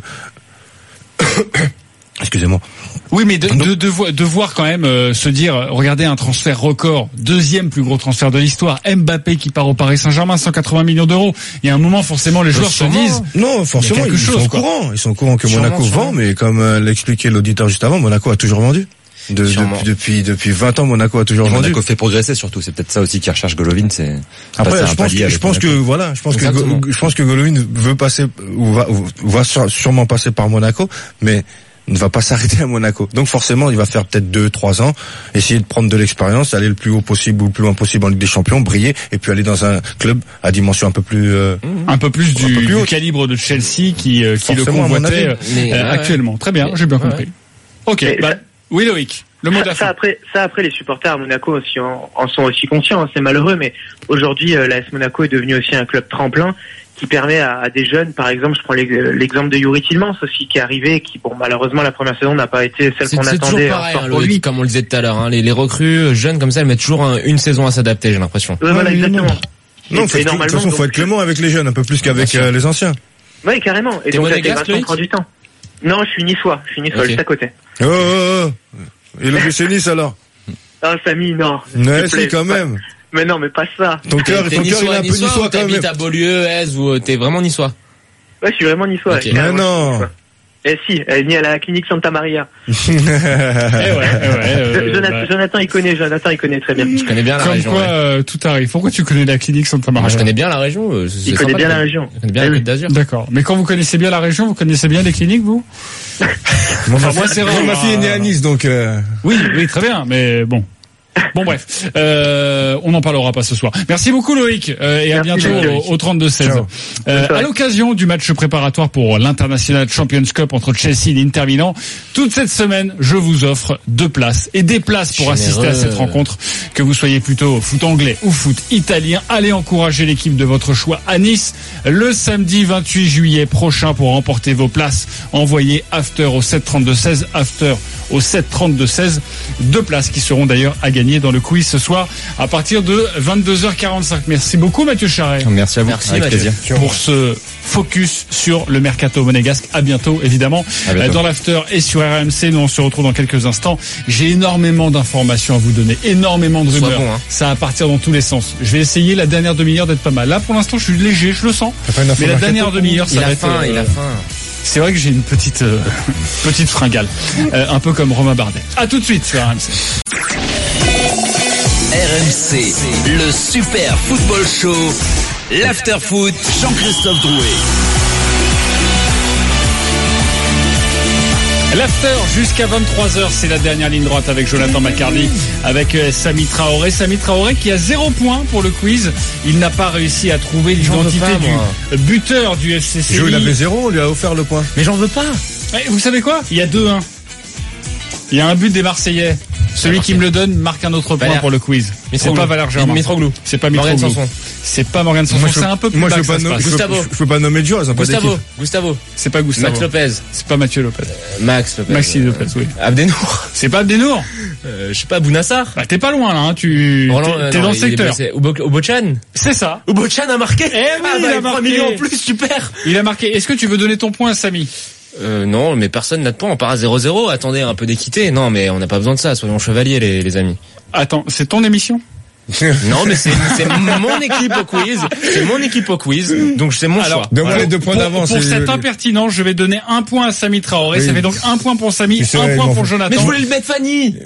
Excusez-moi. Oui, mais de, de, de, de voir quand même euh, se dire, regardez un transfert record, deuxième plus gros transfert de l'histoire, Mbappé qui part au Paris Saint-Germain, cent quatre-vingts millions d'euros. Il y a un moment, forcément, les joueurs se disent... Non, forcément, ils sont au courant. Ils sont au courant que Monaco vend, mais comme euh, l'expliquait l'auditeur juste avant, Monaco a toujours vendu. De, depuis, depuis depuis vingt ans, Monaco a toujours et vendu. Monaco fait progresser surtout. C'est peut-être ça aussi qui recherche Golovin. C'est après, je pense que je pense que voilà, je pense Exactement. que je pense que Golovin veut passer ou va ou va sûrement passer par Monaco, mais ne va pas s'arrêter à Monaco. Donc forcément, il va faire peut-être deux, trois ans, essayer de prendre de l'expérience, aller le plus haut possible ou le plus loin possible en Ligue des Champions, briller, et puis aller dans un club à dimension un peu plus, euh, un peu plus du, peu plus du calibre de Chelsea qui, euh, qui le convoitait euh, Mais, euh, actuellement. Ouais. Très bien, j'ai bien compris. Ouais. Ok. Bah, ça, oui, Loïc. Le mot ça, ça après, ça après les supporters à Monaco aussi en, en sont aussi conscients. Hein, c'est malheureux, mais aujourd'hui, euh, l'A S Monaco est devenu aussi un club tremplin qui permet à, à des jeunes, par exemple, je prends l'exemple de Youri Tillmans aussi, qui est arrivé, qui, bon, malheureusement, la première saison n'a pas été celle c'est, qu'on c'est attendait. C'est toujours pareil, hein, pour lui, comme on le disait tout à l'heure, hein, les, les recrues jeunes comme ça, elles mettent toujours un, une saison à s'adapter, j'ai l'impression. Ouais, voilà, exactement. Non, faut, de toute façon, faut être clément avec les jeunes, un peu plus qu'avec euh, les anciens. Oui, carrément. Et T'es donc, l'intégration prend du temps. Non, je suis niçois, je suis niçois, okay. Juste à côté. Oh, oh, oh. Et le B C Nice, alors? Ah, Samy, non. Ouais, si, quand même. Mais non, mais pas ça. Ton cœur, ton cœur, il est un peu niçois quand même. T'habites à Beaulieu, Aise, ou t'es vraiment niçois? Ouais, je suis vraiment niçois. Okay. Mais non. Eh si, elle est née à la clinique Santa Maria. eh ouais, eh ouais, euh, Jonathan, bah... Jonathan, il connaît, Jonathan, il connaît très bien. Je connais bien la Comme région. Comme quoi, ouais. euh, tout arrive. Pourquoi tu connais la clinique Santa Maria? Moi, je connais bien la région. Euh, c'est il connaît bien la région. Je connais bien la Côte d'Azur. D'accord. Mais quand vous connaissez bien la région, vous connaissez bien les cliniques, vous? Enfin, moi, c'est vrai. Ma fille est née à Nice, donc. Euh... Oui, oui, très bien. Mais bon. Bon bref, euh, on n'en parlera pas ce soir. Merci beaucoup Loïc euh, et à Merci bientôt au, au trente-deux seize. Euh, à l'occasion du match préparatoire pour l'International Champions Cup entre Chelsea et l'Inter Milan, toute cette semaine, je vous offre deux places et des places pour Généreux. assister à cette rencontre. Que vous soyez plutôt foot anglais ou foot italien, allez encourager l'équipe de votre choix à Nice le samedi vingt-huit juillet prochain pour remporter vos places. Envoyez After au sept trente-deux seize, After au sept trente-deux seize. Deux places qui seront d'ailleurs à gagner dans le quiz ce soir à partir de vingt-deux heures quarante-cinq. Merci beaucoup Mathieu Charret. Merci à vous. Merci, avec Mathieu. plaisir. Pour ce focus sur le mercato monégasque. À bientôt évidemment à bientôt. Dans l'after et sur R M C. Nous on se retrouve dans quelques instants. J'ai énormément d'informations à vous donner, énormément de rumeurs. Bon, hein. Ça va partir dans tous les sens. Je vais essayer la dernière demi-heure d'être pas mal. Là pour l'instant je suis léger, je le sens. Mais la dernière demi-heure ça il va a être. Faim, euh, il a faim. C'est vrai que j'ai une petite euh, petite fringale, euh, un peu comme Romain Bardet. À tout de suite sur R M C. R M C, le Super Football Show, l'After Foot, Jean-Christophe Drouet. L'after jusqu'à vingt-trois heures, c'est la dernière ligne droite avec Jonathan McCardy, avec euh, Samy Traoré. Samy Traoré qui a zéro point pour le quiz. Il n'a pas réussi à trouver l'identité pas, du buteur du F C C I. Il avait zéro, on lui a offert le point. Mais j'en veux pas. Eh, vous savez quoi? Il y a deux un. Il y a un but des Marseillais. Celui qui me le donne marque un autre point Valère. pour le quiz. C'est pas Valère Germain. Mitroglou. C'est pas Morgan Mitroglou. Sanson. C'est pas Morgan Sanson. C'est un peu plus Moi, bas je que peux ça pas se nommer, passe. je peux- Gustavo. je peux pas nommer de joueurs, ils ont pas Gustavo. d'équipe. Gustavo. C'est pas Gustavo. Max Lopez. C'est pas Mathieu Lopez. Euh, Max Lopez. Maxi Lopez, oui. Abdenour. C'est pas Abdenour. Euh, je sais pas, Bounassar. Bah, t'es pas loin, là, hein. Tu, Roland, t'es, euh, t'es non, dans le il est secteur. blessé. Ubo- Ubochan. C'est ça. Ubochan a marqué. Eh oui, ah, il bah, a trois marqué. millions en plus, super. Il a marqué. Est-ce que tu veux donner ton point à Samy? Euh, non, mais personne n'a de point. On part à zéro zéro. Attendez, un peu d'équité. Non, mais on n'a pas besoin de ça. Soyons chevaliers, les, les amis. Attends, c'est ton émission? Non, mais c'est, c'est mon équipe au quiz. C'est mon équipe au quiz. Donc, c'est mon Alors, choix. Donne-moi Voilà. les deux points Pour, d'avance. pour et- cette impertinence, je vais donner un point à Samy Traoré. Oui. Ça fait donc un point pour Samy, C'est un vrai, point il m'en pour faut. Jonathan. Mais je voulais le mettre Fanny.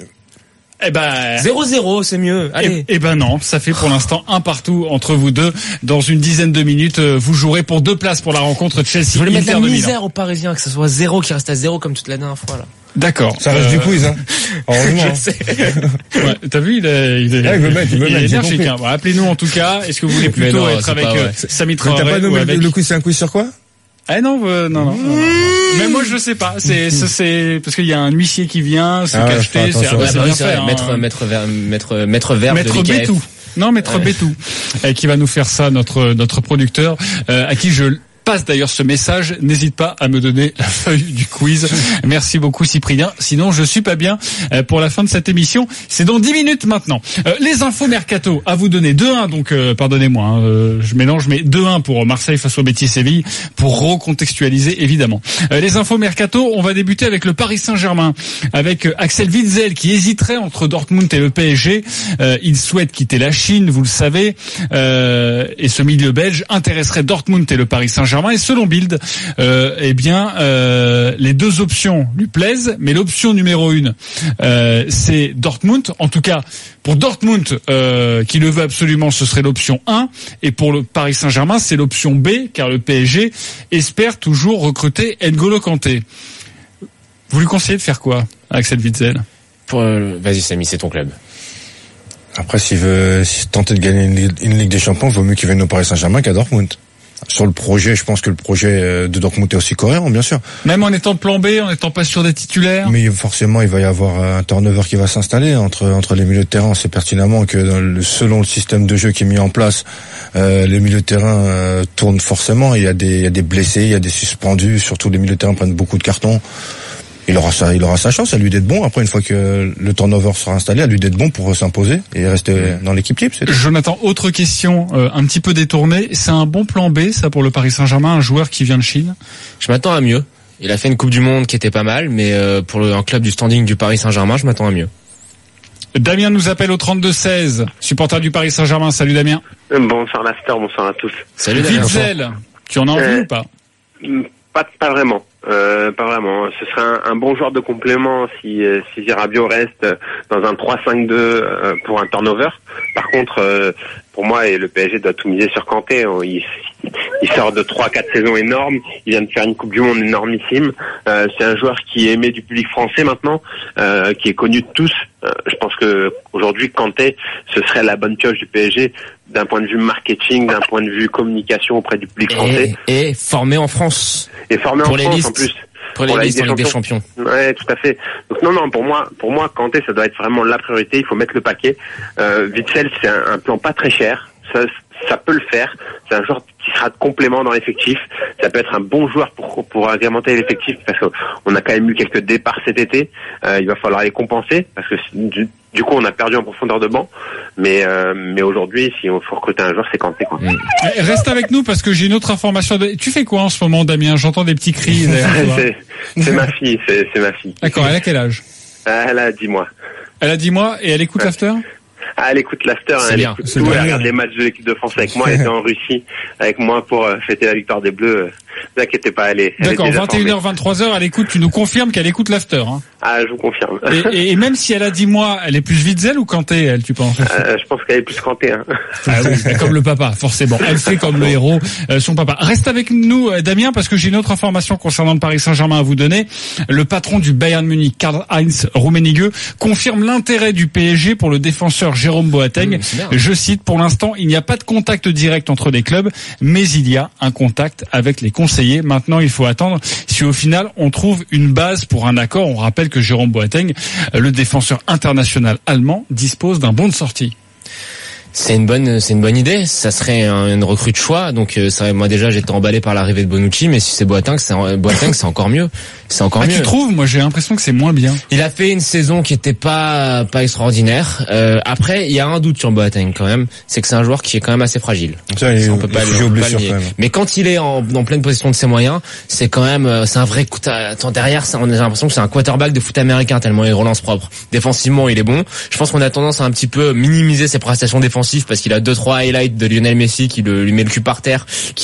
Eh ben, zéro zéro, c'est mieux. Allez. Eh, eh ben non, ça fait pour l'instant un partout entre vous deux. Dans une dizaine de minutes, euh, vous jouerez pour deux places pour la rencontre Je voulais Chelsea-Inter mettre la de Milan. misère aux Parisiens, que ce soit zéro, qui reste à zéro comme toute la dernière fois, là. D'accord. Ça reste Euh, du quiz, hein. Heureusement. Je sais. Ouais, t'as vu, il est, il est, Ouais, il me met, il me il met, est j'ai énergique. compris. Hein. Bon, appelez-nous en tout cas. Est-ce que vous voulez plutôt non, être c'est avec pas euh, vrai. Samy Mais t'as Traoré pas ou nommé avec... le quiz, c'est un quiz sur quoi? Ah non, euh, non, non. non. Mais moi je le sais pas. C'est, c'est, c'est parce qu'il y a un huissier qui vient, c'est Ah ouais, cacheté, fais c'est, attention. ah bah, Ouais, c'est bah bien oui, c'est fait. vrai. hein. Maître, maître, ver- maître, maître vert de Maître l'I K F. Bétou. Non, Maître Ouais. Bétou, euh, qui va nous faire ça, notre notre producteur, euh, à qui je passe d'ailleurs ce message. N'hésite pas à me donner la feuille du quiz. Merci beaucoup Cyprien. Sinon, je suis pas bien euh, pour la fin de cette émission. C'est dans dix minutes maintenant. Euh, les infos mercato à vous donner. deux un, donc euh, pardonnez-moi, hein, euh, je mélange, mais deux un pour Marseille face au Betis Séville, pour recontextualiser évidemment. Euh, les infos mercato, on va débuter avec le Paris Saint-Germain, avec euh, Axel Witsel qui hésiterait entre Dortmund et le P S G. Euh, il souhaite quitter la Chine, vous le savez, euh, et ce milieu belge intéresserait Dortmund et le Paris Saint-Germain. Et selon Bild, euh, eh bien, euh, les deux options lui plaisent, mais l'option numéro une, euh, c'est Dortmund. En tout cas, pour Dortmund, euh, qui le veut absolument, ce serait l'option un. Et pour le Paris Saint-Germain, c'est l'option B, car le P S G espère toujours recruter N'Golo Kanté. Vous lui conseillez de faire quoi, Axel Witsel? Pour, euh, vas-y, Samy, c'est ton club. Après, s'il veut s'il tenter de gagner une, Ligue- une Ligue des Champions, il vaut mieux qu'il vienne au Paris Saint-Germain qu'à Dortmund. Sur le projet, je pense que le projet de Dortmund est aussi cohérent, bien sûr. Même en étant plan B, en étant pas sûr des titulaires. Mais forcément, il va y avoir un turnover qui va s'installer entre entre les milieux de terrain. On sait pertinemment que dans le, selon le système de jeu qui est mis en place, euh, les milieux de terrain euh, tournent forcément. Il y a des il y a des blessés, il y a des suspendus. Surtout les milieux de terrain prennent beaucoup de cartons. Il aura sa, il aura sa chance, à lui d'être bon. Après, une fois que le turnover sera installé, à lui d'être bon pour s'imposer et rester dans l'équipe type. C'est tout. Jonathan, autre question, euh, un petit peu détournée. C'est un bon plan B, ça, pour le Paris Saint-Germain, un joueur qui vient de Chine? Je m'attends à mieux. Il a fait une Coupe du Monde qui était pas mal, mais euh, pour le, un club du standing du Paris Saint-Germain, je m'attends à mieux. Damien nous appelle au trente-deux seize, supporter du Paris Saint-Germain. Salut Damien. Bonsoir Lafter, bonsoir à tous. Salut Damien. Witsel, tu en as envie Euh, ou pas? Pas, pas vraiment. Euh, pas vraiment. Ce serait un, un bon joueur de complément si, euh, si Zirabio reste dans un trois cinq deux euh, pour un turnover. Par contre, euh, pour moi, et le P S G doit tout miser sur Kanté. Il, il sort de trois quatre saisons énormes. Il vient de faire une Coupe du Monde énormissime. Euh, c'est un joueur qui est aimé du public français maintenant, euh, qui est connu de tous. Euh, je pense que aujourd'hui, Kanté, ce serait la bonne pioche du P S G d'un point de vue marketing, d'un point de vue communication auprès du public français. Et, et formé en France. Et formé pour en les France listes, en plus. Pour les la listes en Ligue des Champions. Ouais, tout à fait. Donc non, non, pour moi, pour moi, Kanté, ça doit être vraiment la priorité. Il faut mettre le paquet. Euh, Witsel, c'est un, un plan pas très cher. Ça, ça peut le faire. C'est un joueur qui sera de complément dans l'effectif. Ça peut être un bon joueur pour pour agrémenter l'effectif parce qu'on a quand même eu quelques départs cet été. Euh, il va falloir les compenser parce que du, du coup, on a perdu en profondeur de banc. Mais euh, mais aujourd'hui, si on faut recruter un joueur, c'est Kanté, quoi. Mmh. Reste avec nous parce que j'ai une autre information. De... Tu fais quoi en ce moment, Damien? J'entends des petits cris derrière toi. c'est, c'est ma fille, c'est, c'est ma fille. D'accord, elle a quel âge? Elle a dix mois. Elle a dix mois et elle écoute Ouais. l'after? Ah, elle écoute l'after, hein, C'est elle bien, écoute c'est tout, bien. elle regarde les matchs de l'équipe de France avec moi, elle était en Russie avec moi pour euh, fêter la victoire des Bleus. Euh, Ne vous inquiétez pas, elle est, elle D'accord, est déjà vingt et une formée. heures, vingt-trois heures, elle écoute, tu nous confirmes qu'elle écoute l'after, hein. Ah, je vous confirme. Et, et, et même si elle a dix mois, elle est plus Witsel ou Kanté, elle, tu penses? Euh, je pense qu'elle est plus Kanté. Hein. Ah oui, bah, comme le papa, forcément. Elle fait comme le héros, euh, son papa. Reste avec nous, euh, Damien, parce que j'ai une autre information concernant le Paris Saint-Germain à vous donner. Le patron du Bayern Munich, Karl-Heinz Rummenigge, confirme l'intérêt du P S G pour le défenseur Jérôme Boateng. Mmh, c'est bien. Je cite, pour l'instant, il n'y a pas de contact direct entre les clubs, mais il y a un contact avec les conseillers. Maintenant, il faut attendre si au final on trouve une base pour un accord. On rappelle que Jérôme Boateng, le défenseur international allemand, dispose d'un bon de sortie. C'est une bonne, c'est une bonne idée. Ça serait un, une recrue de choix. Donc, euh, ça, moi déjà, j'étais emballé par l'arrivée de Bonucci, mais si c'est Boateng, c'est Boateng, c'est encore mieux. C'est encore ah, mieux. Tu trouves? Moi, j'ai l'impression que c'est moins bien. Il a fait une saison qui était pas pas extraordinaire. Euh, après, il y a un doute sur Boateng quand même, c'est que c'est un joueur qui est quand même assez fragile. Ça, il, on peut pas, il le, blessure, pas le quand même. Mais quand il est en, en pleine possession de ses moyens, c'est quand même, c'est un vrai coup. Attends, derrière, ça, on a l'impression que c'est un quarterback de foot américain tellement il relance propre. Défensivement, il est bon. Je pense qu'on a tendance à un petit peu minimiser ses prestations défensives parce qu'il a deux trois highlights de Lionel Messi qui le, lui met le cul par terre,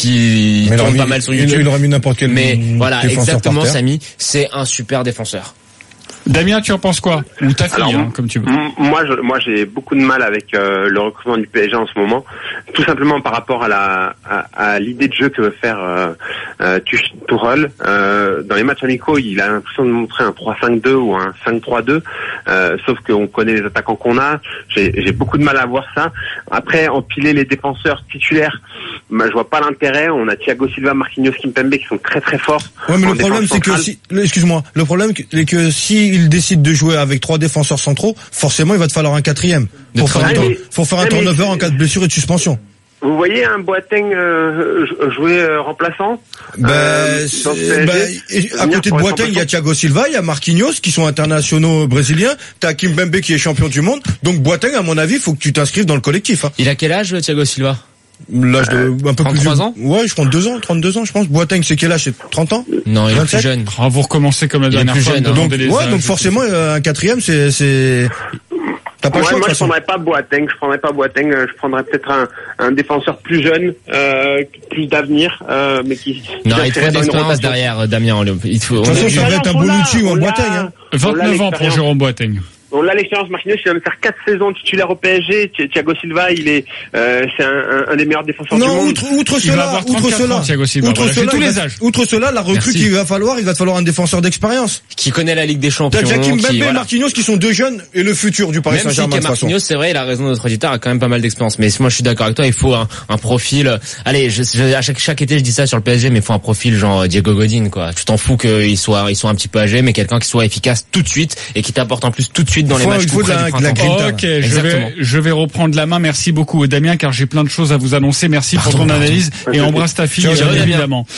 qui mais tourne pas mal sur YouTube. Il aurait mis n'importe quel mais voilà, exactement, par terre. Samy, c'est un super défenseur. Damien, tu en penses quoi? Ou ta fille, hein, comme tu veux. M- moi, je, moi, j'ai beaucoup de mal avec euh, le recrutement du P S G en ce moment, tout simplement par rapport à la à, à l'idée de jeu que veut faire euh, euh, Tuchel. Euh, dans les matchs amicaux, il a l'impression de montrer un trois cinq deux ou un cinq trois deux, euh, sauf qu'on connaît les attaquants qu'on a. J'ai, j'ai beaucoup de mal à voir ça. Après, empiler les défenseurs titulaires, bah, je vois pas l'intérêt. On a Thiago Silva, Marquinhos, Kimpembe qui sont très très forts. Ouais, mais le problème, c'est que si, excuse-moi, le problème, c'est que si il décide de jouer avec trois défenseurs centraux, forcément, il va te falloir un quatrième. Faut faire un, tour, faut faire un turnover en cas de blessure et de suspension. Vous voyez un Boateng euh, jouer euh, remplaçant ben, euh, ben, à côté de Boateng, il y a Thiago Silva, il y a Marquinhos qui sont internationaux brésiliens, t'as Kimpembe qui est champion du monde. Donc Boateng, à mon avis, il faut que tu t'inscrives dans le collectif. Hein. Il a quel âge, Thiago Silva? L'âge de un peu plus trente-trois ans. Ouais, je compte deux ans, trente-deux ans, je pense. Boateng, c'est quel âge? C'est trente ans? Non, il est plus jeune. Ah, vous recommencez comme la il dernière fois. Jeune, donc, les ouais, âges, donc forcément, un quatrième, c'est, c'est, t'as pas ouais, le choix. Moi, de je prendrais pas Boateng. Je prendrais pas Boateng. Je prendrais peut-être un, un défenseur plus jeune, euh, plus d'avenir, euh, mais qui. Non, il te faut d'expérience derrière, Damien. Il faut. De toute façon, ça va être un Bonucci ou un Boateng. Hein. vingt-neuf ans pour Jérôme Boateng. On l'a l'expérience. Marquinhos, il vient de faire quatre saisons titulaires au P S G. Thiago Silva, il est, euh, c'est un, un, un des meilleurs défenseurs non, du monde. outre, outre cela, outre cela, ans, Thiago Silva, outre voilà, cela, tous les va, âges. outre cela, la recrue qu'il va falloir, il va te falloir un défenseur d'expérience. Qui connaît la Ligue des Champions. T'as Kimpembe et voilà. Marquinhos qui sont deux jeunes et le futur du Paris Même Saint-Germain. Si Marquinhos, c'est vrai, il a raison, notre auditeur a quand même pas mal d'expérience. Mais moi, je suis d'accord avec toi, il faut un, un profil. Allez, je, je, à chaque, chaque été, je dis ça sur le P S G, mais il faut un profil genre Diego Godin, quoi. Tu t'en fous qu'il soit, il soit un petit peu âgé, mais quelqu'un qui soit efficace tout de suite et qui t'apporte en plus tout de suite dans les matchs tout près du printemps. Ok, je vais, je vais reprendre la main. Merci beaucoup, Damien, car j'ai plein de choses à vous annoncer. Merci pardon, pour ton analyse et embrasse ta fille, ciao, évidemment.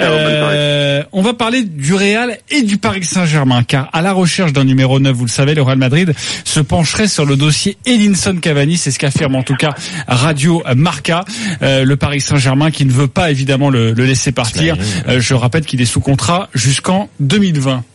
Euh, on va parler du Real et du Paris Saint-Germain, car à la recherche d'un numéro neuf, vous le savez, le Real Madrid se pencherait sur le dossier Edinson Cavani. C'est ce qu'affirme en tout cas Radio Marca. Euh, le Paris Saint-Germain qui ne veut pas évidemment le, le laisser partir. Euh, je rappelle qu'il est sous contrat jusqu'en deux mille vingt.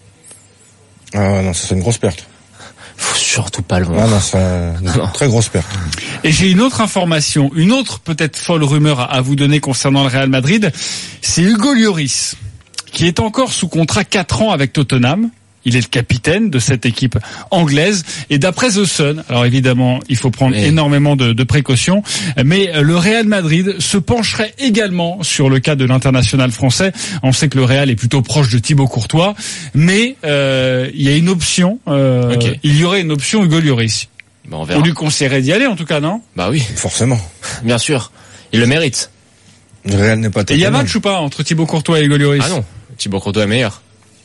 Ah non, ça c'est une grosse perte. Faut surtout pas le voir. Ah non, c'est une très grosse perte. Et j'ai une autre information, une autre peut-être folle rumeur à vous donner concernant le Real Madrid. C'est Hugo Lloris, qui est encore sous contrat quatre ans avec Tottenham. Il est le capitaine de cette équipe anglaise. Et d'après The Sun, alors évidemment, il faut prendre mais... énormément de, de précautions, mais le Real Madrid se pencherait également sur le cas de l'international français. On sait que le Real est plutôt proche de Thibaut Courtois, mais euh, il y a une option. Euh, okay. Il y aurait une option Hugo Lloris. Bah, on verra. On lui conseillerait d'y aller, en tout cas, non? Bah oui, forcément. Bien sûr, il le mérite. Le Real n'est pas. Et il y a match ou pas entre Thibaut Courtois et Hugo Lloris? Ah non, Thibaut Courtois est meilleur.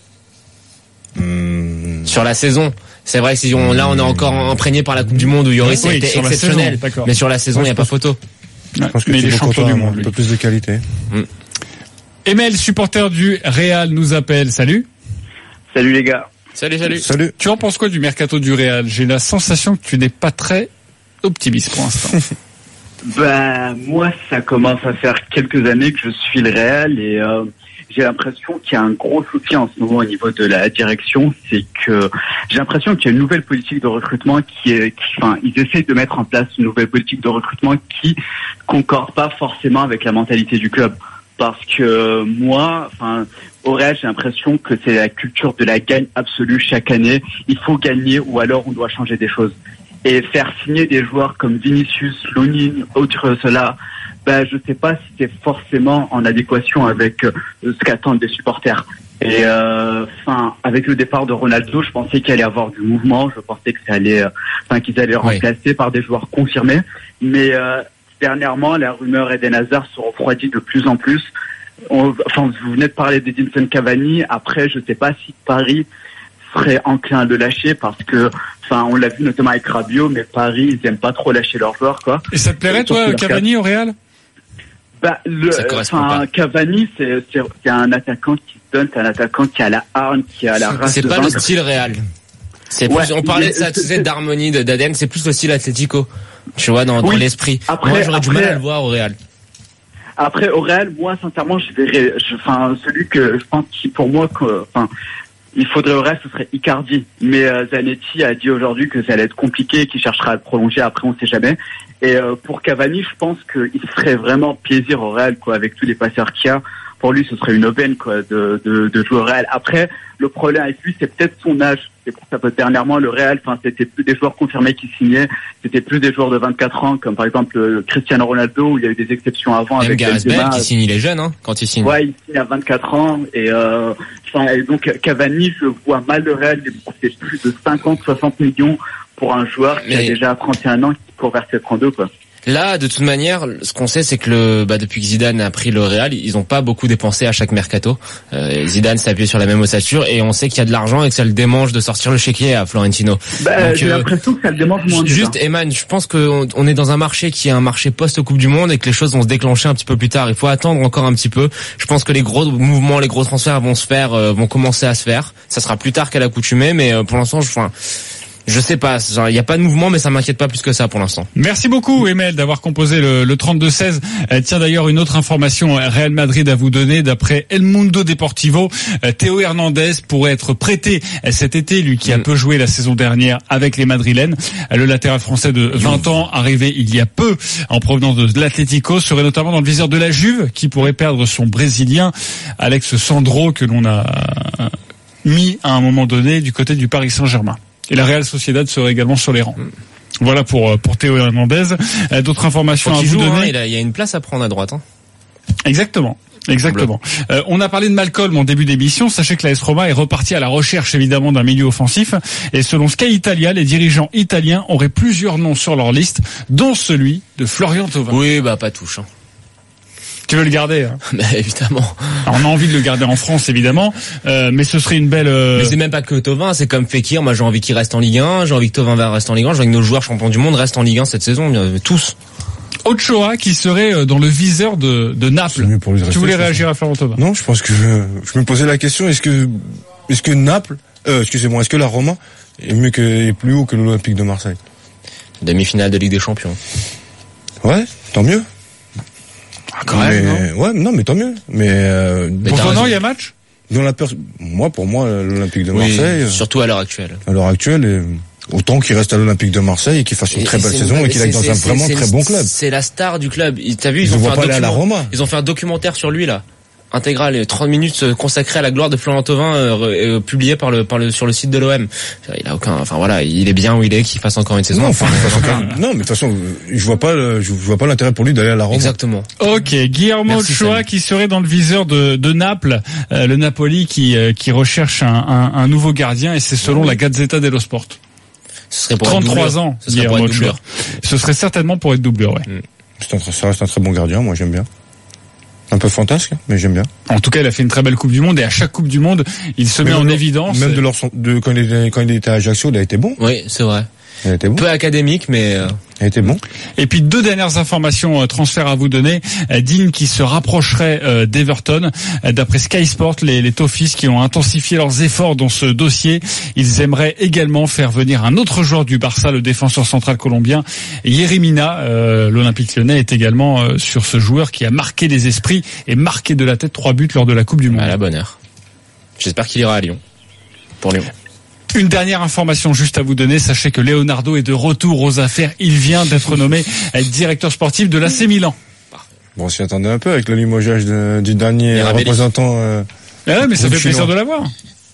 Mmh. Sur la saison, c'est vrai que si on, là on est encore imprégné par la Coupe du Monde où Lloris oui, a été exceptionnel, saison, mais sur la saison il n'y a pas photo. Je pense que mais il est champion du monde, un peu plus de qualité. Mmh. Emel, supporter du Real, nous appelle. Salut. Salut les gars. Salut, salut. Salut. Tu en penses quoi du mercato du Real? J'ai la sensation que tu n'es pas très optimiste pour l'instant. Ben moi, ça commence à faire quelques années que je suis le Real et euh, j'ai l'impression qu'il y a un gros soutien en ce moment au niveau de la direction. C'est que j'ai l'impression qu'il y a une nouvelle politique de recrutement qui est, qui, enfin, ils essaient de mettre en place une nouvelle politique de recrutement qui concorde pas forcément avec la mentalité du club. Parce que moi, enfin, au Real, j'ai l'impression que c'est la culture de la gagne absolue chaque année. Il faut gagner ou alors on doit changer des choses. Et faire signer des joueurs comme Vinicius, Lunin, autre cela, ben je sais pas si c'est forcément en adéquation avec euh, ce qu'attendent les supporters. Et enfin, euh, avec le départ de Ronaldo, je pensais qu'il allait y avoir du mouvement, je pensais que ça allait, enfin euh, qu'ils allaient le remplacer oui. par des joueurs confirmés. Mais euh, dernièrement, la rumeur Eden Hazard se refroidit de plus en plus. On, enfin, vous venez de parler d'Edinson Cavani. Après, je sais pas si Paris serais enclin à le lâcher parce que, enfin, on l'a vu notamment avec Rabiot, mais Paris, ils aiment pas trop lâcher leurs joueurs, quoi. Et ça te plairait, et toi, Cavani au Real? Bah, le, enfin, Cavani, c'est, c'est, c'est un attaquant qui se donne, c'est un attaquant qui a la hargne, qui a la race. C'est de pas vaincre. le style Real. C'est Ouais, plus, on parlait mais de ça, tu c'est- sais, d'harmonie, de- d'A D N, c'est plus le style Atlético. Tu vois, dans, dans Oui. l'esprit. Après- Moi, j'aurais du après- mal à le voir au Real. Après, au Real, moi, sincèrement, je verrais, je- enfin, celui que je pense qui, pour moi, que, enfin, il faudrait au Real, ce serait Icardi. Mais euh, Zanetti a dit aujourd'hui que ça allait être compliqué, qu'il cherchera à le prolonger. Après, on sait jamais. Et euh, pour Cavani, je pense qu'il ferait vraiment plaisir au Real, quoi, avec tous les passeurs qu'il y a. Pour lui, ce serait une aubaine, quoi, de, de, de jouer au Real. Après, le problème avec lui, c'est peut-être son âge. C'est pour ça que dernièrement, le Real, enfin, c'était plus des joueurs confirmés qui signaient, c'était plus des joueurs de vingt-quatre ans, comme par exemple euh, Cristiano Ronaldo, où il y a eu des exceptions avant Même avec Gareth Benzema. Bale qui signe, il est jeune, hein, quand il signe. Ouais, il signe à vingt-quatre ans et, euh, enfin, et donc Cavani, je vois mal le Real débourser plus de cinquante, soixante millions pour un joueur qui Mais- a déjà trente et un ans qui court vers ses trente-deux, quoi. Là, de toute manière, ce qu'on sait, c'est que le, bah, depuis que Zidane a pris le Real, ils ont pas beaucoup dépensé à chaque mercato. Euh, Zidane s'est appuyé sur la même ossature et on sait qu'il y a de l'argent et que ça le démange de sortir le chéquier à Florentino. Bah, Donc, j'ai euh, l'impression que ça le démange moins. Juste, déjà. Eman, je pense qu'on on est dans un marché qui est un marché post-Coupe du Monde et que les choses vont se déclencher un petit peu plus tard. Il faut attendre encore un petit peu. Je pense que les gros mouvements, les gros transferts vont se faire, euh, vont commencer à se faire. Ça sera plus tard qu'à l'accoutumée, mais euh, pour l'instant, je, enfin, je sais pas. Il n'y a pas de mouvement, mais ça m'inquiète pas plus que ça pour l'instant. Merci beaucoup, Emel, d'avoir composé le, le trente-deux seize. Euh, tiens, d'ailleurs, une autre information euh, Real Madrid à vous donner. D'après El Mundo Deportivo, euh, Théo Hernandez pourrait être prêté euh, cet été, lui qui a Mm. peu joué la saison dernière avec les Madrilènes. Euh, le latéral français de vingt ans, arrivé il y a peu en provenance de l'Atlético, serait notamment dans le viseur de la Juve, qui pourrait perdre son Brésilien, Alex Sandro, que l'on a euh, mis à un moment donné du côté du Paris Saint-Germain. Et la Real Sociedad serait également sur les rangs. Voilà pour pour Théo Hernandez. Euh, D'autres informations Faut à qu'il vous joue, hein, donner. il, a, il y a une place à prendre à droite. Hein. Exactement. Exactement. Euh, on a parlé de Malcolm en début d'émission. Sachez que la S Roma est repartie à la recherche évidemment d'un milieu offensif. Et selon Sky Italia, les dirigeants italiens auraient plusieurs noms sur leur liste, dont celui de Florian Thauvin. Oui, bah pas touche. Hein. Tu veux le garder hein? Bah, évidemment. Alors, on a envie de le garder en France évidemment, euh, mais ce serait une belle. Euh... Mais c'est même pas que Thauvin, c'est comme Fekir. Moi, j'ai envie qu'il reste en Ligue un, j'ai envie que Thauvin reste en Ligue un, j'ai envie que nos joueurs champions du monde restent en Ligue un cette saison, bien, tous. Ochoa qui serait dans le viseur de, de Naples. Pour lui de Tu voulais rester, réagir à Florian Thauvin? Non, je pense que je, je me posais la question, est-ce que, est-ce que Naples, euh, excusez-moi, est-ce que la Roma est mieux que, est plus haut que l'Olympique de Marseille? Demi-finale de Ligue des Champions. Ouais, tant mieux. Ah, quand même, mais, ouais, non, mais tant mieux. Mais, euh, Mais Pour t'as toi, non, raison. il y a match? dans la peur, moi, pour moi, l'Olympique de Oui, Marseille, euh, surtout à l'heure actuelle. à l'heure actuelle, est- autant qu'il reste à l'Olympique de Marseille et qu'il fasse une Et- très et belle c'est saison une- et qu'il aille c'est- dans un c'est- vraiment c'est- très bon club. C'est la star du club. Il- T'as vu, ils Je ont vois fait un pas aller à la document- Roma. Ils ont fait un documentaire sur lui là, intégral, trente minutes consacrées à la gloire de Florian Thauvin, euh, euh, publié par le, par le sur le site de l'O M. Il a aucun, enfin voilà, il est bien où il est, qu'il fasse encore une saison. Non, Enfin, enfin, de toute façon, enfin, quand- non, mais de toute façon, je vois pas, le- je vois pas l'intérêt pour lui d'aller à la Roma. exactement. Ok, Guillermo Merci, Ochoa Samy. qui serait dans le viseur de, de Naples, euh, le Napoli qui euh, qui recherche un, un, un nouveau gardien et c'est selon la Gazzetta dello Sport. Ce serait pour être trente-trois doublure. ans, Ce serait pour Guillermo être doublure. Ochoa. Ce serait certainement pour être doubleur, ouais. C'est un très- ça reste un très bon gardien, moi j'aime bien. Un peu fantasque, mais j'aime bien. En tout cas, il a fait une très belle Coupe du Monde et à chaque Coupe du Monde, il se met Mais en même- évidence. Même de leur, son- de, quand il était, quand il était à Ajaccio, il a été bon. Oui, c'est vrai. Il a été bon. Peu académique, mais euh, Il a été bon. Et puis deux dernières informations euh, transferts à vous donner. Euh, Dean qui se rapprocherait euh, d'Everton. Euh, D'après Sky Sport, les, les Toffees qui ont intensifié leurs efforts dans ce dossier, ils aimeraient également faire venir un autre joueur du Barça, le défenseur central colombien, Yeremina. Euh, L'Olympique Lyonnais est également euh, sur ce joueur qui a marqué les esprits et marqué de la tête trois buts lors de la Coupe du Monde. à la bonne heure. J'espère qu'il ira à Lyon. Pour Lyon. Une dernière information juste à vous donner. Sachez que Leonardo est de retour aux affaires. Il vient d'être nommé euh, directeur sportif de l'A C Milan. Bon, on s'y attendait un peu avec le limogeage de- du dernier Mirabelli. représentant. Euh, Ah ouais, mais ça groupe fait plaisir chinois. de l'avoir.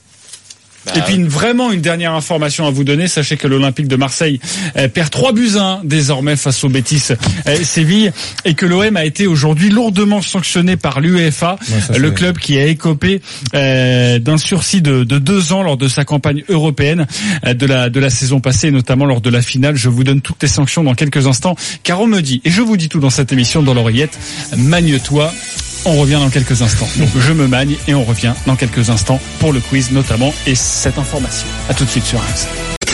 Bah, Et puis une, vraiment une dernière information à vous donner, sachez que l'Olympique de Marseille euh, perd trois buts à un désormais face au Betis euh, Séville et que l'O M a été aujourd'hui lourdement sanctionné par l'UEFA, Ouais, ça, le c'est- club qui a écopé euh, d'un sursis de, de deux ans lors de sa campagne européenne euh, de la de la saison passée, notamment lors de la finale. Je vous donne toutes les sanctions dans quelques instants, car on me dit, et je vous dis tout dans cette émission dans l'oreillette, magne-toi On revient dans quelques instants. Donc je me magne et on revient dans quelques instants pour le quiz notamment et cette information. À tout de suite sur R M C.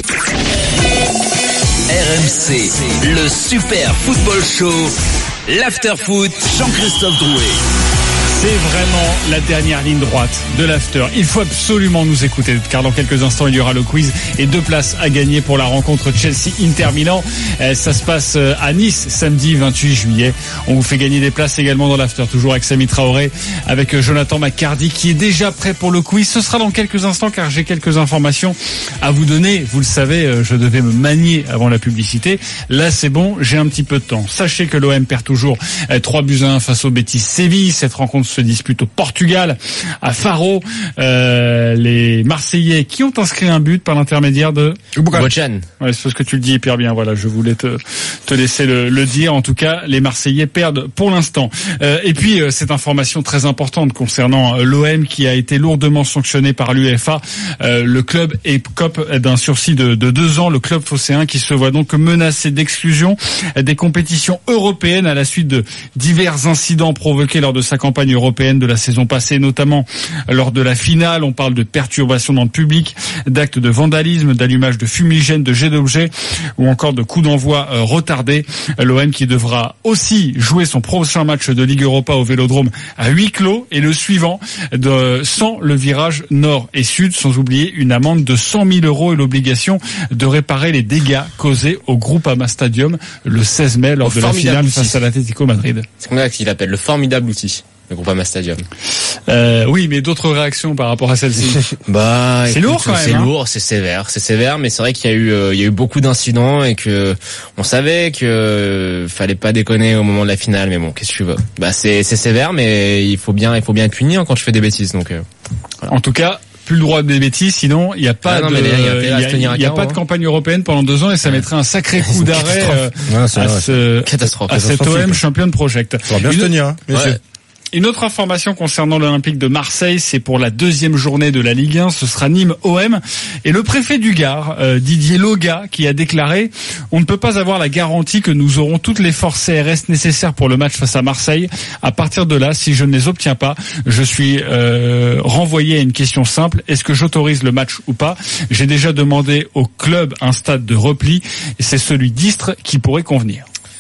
R M C, le Super Football Show, l'After Foot, Jean-Christophe Drouet. C'est vraiment la dernière ligne droite de l'after. Il faut absolument nous écouter car dans quelques instants il y aura le quiz et deux places à gagner pour la rencontre Chelsea-Inter Milan. Ça se passe à Nice samedi vingt-huit juillet. On vous fait gagner des places également dans l'after, toujours avec Sami Traoré, avec Jonathan McCardy qui est déjà prêt pour le quiz. Ce sera dans quelques instants car j'ai quelques informations à vous donner. Vous le savez, je devais me manier avant la publicité. Là c'est bon, j'ai un petit peu de temps. Sachez que l'O M perd toujours trois buts à un face au Betis Séville. Cette rencontre se dispute au Portugal, à Faro. Euh, les Marseillais qui ont inscrit un but par l'intermédiaire de Bochan. Ouais, c'est parce que tu le dis hyper bien. Voilà, je voulais te te laisser le, le dire. En tout cas, les Marseillais perdent pour l'instant. Euh, et puis euh, cette information très importante concernant euh, l'O M qui a été lourdement sanctionné par l'UEFA. Euh, le club écope d'un sursis de, de deux ans. Le club phocéen qui se voit donc menacé d'exclusion des compétitions européennes à la suite de divers incidents provoqués lors de sa campagne européenne de la saison passée, notamment lors de la finale. On parle de perturbations dans le public, d'actes de vandalisme, d'allumage de fumigènes, de jets d'objets ou encore de coups d'envoi euh, retardés. L'O M qui devra aussi jouer son prochain match de Ligue Europa au Vélodrome à huis clos et le suivant de, sans le virage nord et sud, sans oublier une amende de cent mille euros et l'obligation de réparer les dégâts causés au Groupama Stadium le seize mai lors Au de la finale outil. face à l'Atlético Madrid. C'est comme ça qu'il appelle le formidable outil. Le Groupama Stadium. Euh, oui, mais d'autres réactions par rapport à celle-ci. Bah, c'est écoute, lourd quand même. C'est hein. lourd, c'est sévère, c'est sévère, mais c'est vrai qu'il y a eu, euh, il y a eu beaucoup d'incidents et que on savait que euh, fallait pas déconner au moment de la finale. Mais bon, qu'est-ce que tu veux. Bah, c'est, c'est sévère, mais il faut bien, il faut bien être puni hein, quand tu fais des bêtises. Donc, euh, voilà. En tout cas. Plus le droit des bêtises, sinon il n'y a pas ah non, de, il y a, il y a, il y a pas de campagne européenne pendant deux ans et ça ouais. mettrait un sacré coup d'arrêt euh, ouais, à, vrai, ce, catastrophe. à cet O M Champion Project. Ça va bien Une, se tenir, hein, bien ouais. sûr. Une autre information concernant l'Olympique de Marseille, c'est pour la deuxième journée de la Ligue un, ce sera Nîmes-O M. Et le préfet du Gard, euh, Didier Loga, qui a déclaré « On ne peut pas avoir la garantie que nous aurons toutes les forces C R S nécessaires pour le match face à Marseille. À partir de là, si je ne les obtiens pas, je suis euh, renvoyé à une question simple. Est-ce que j'autorise le match ou pas ? J'ai déjà demandé au club un stade de repli et c'est celui d'Istres qui pourrait convenir. »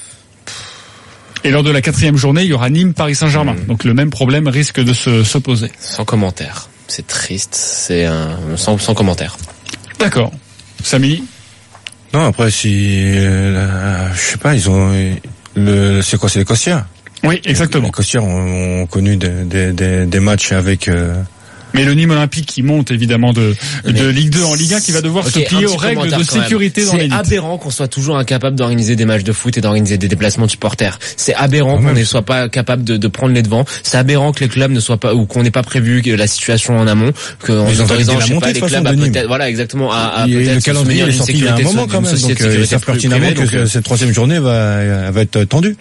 Et lors de la quatrième journée, il y aura Nîmes-Paris Saint-Germain. Mmh. Donc le même problème risque de se, se poser. Sans commentaire. C'est triste. C'est un sans, sans commentaire. D'accord. Samy ? Non, après si euh, je sais pas, ils ont le c'est quoi, c'est les Costières. Oui, exactement. Les Costières ont, ont connu des, des, des, des matchs avec. Euh, Mais le Nîmes Olympique qui monte évidemment de, de Ligue deux en Ligue un qui va devoir okay, se plier aux règles de sécurité dans l'élite. C'est aberrant qu'on soit toujours incapable d'organiser des matchs de foot et d'organiser des déplacements de supporters. C'est aberrant qu'on ne soit pas capable de, de prendre les devants. C'est aberrant que les clubs ne soient pas, ou qu'on n'ait pas prévu la situation en amont, qu'en autorisant, je sais pas, les clubs à peut-être, voilà, exactement, à, à peut-être le calendrier est sorti il y a un moment quand même, donc ils savent pertinemment que cette troisième journée va, va être tendue.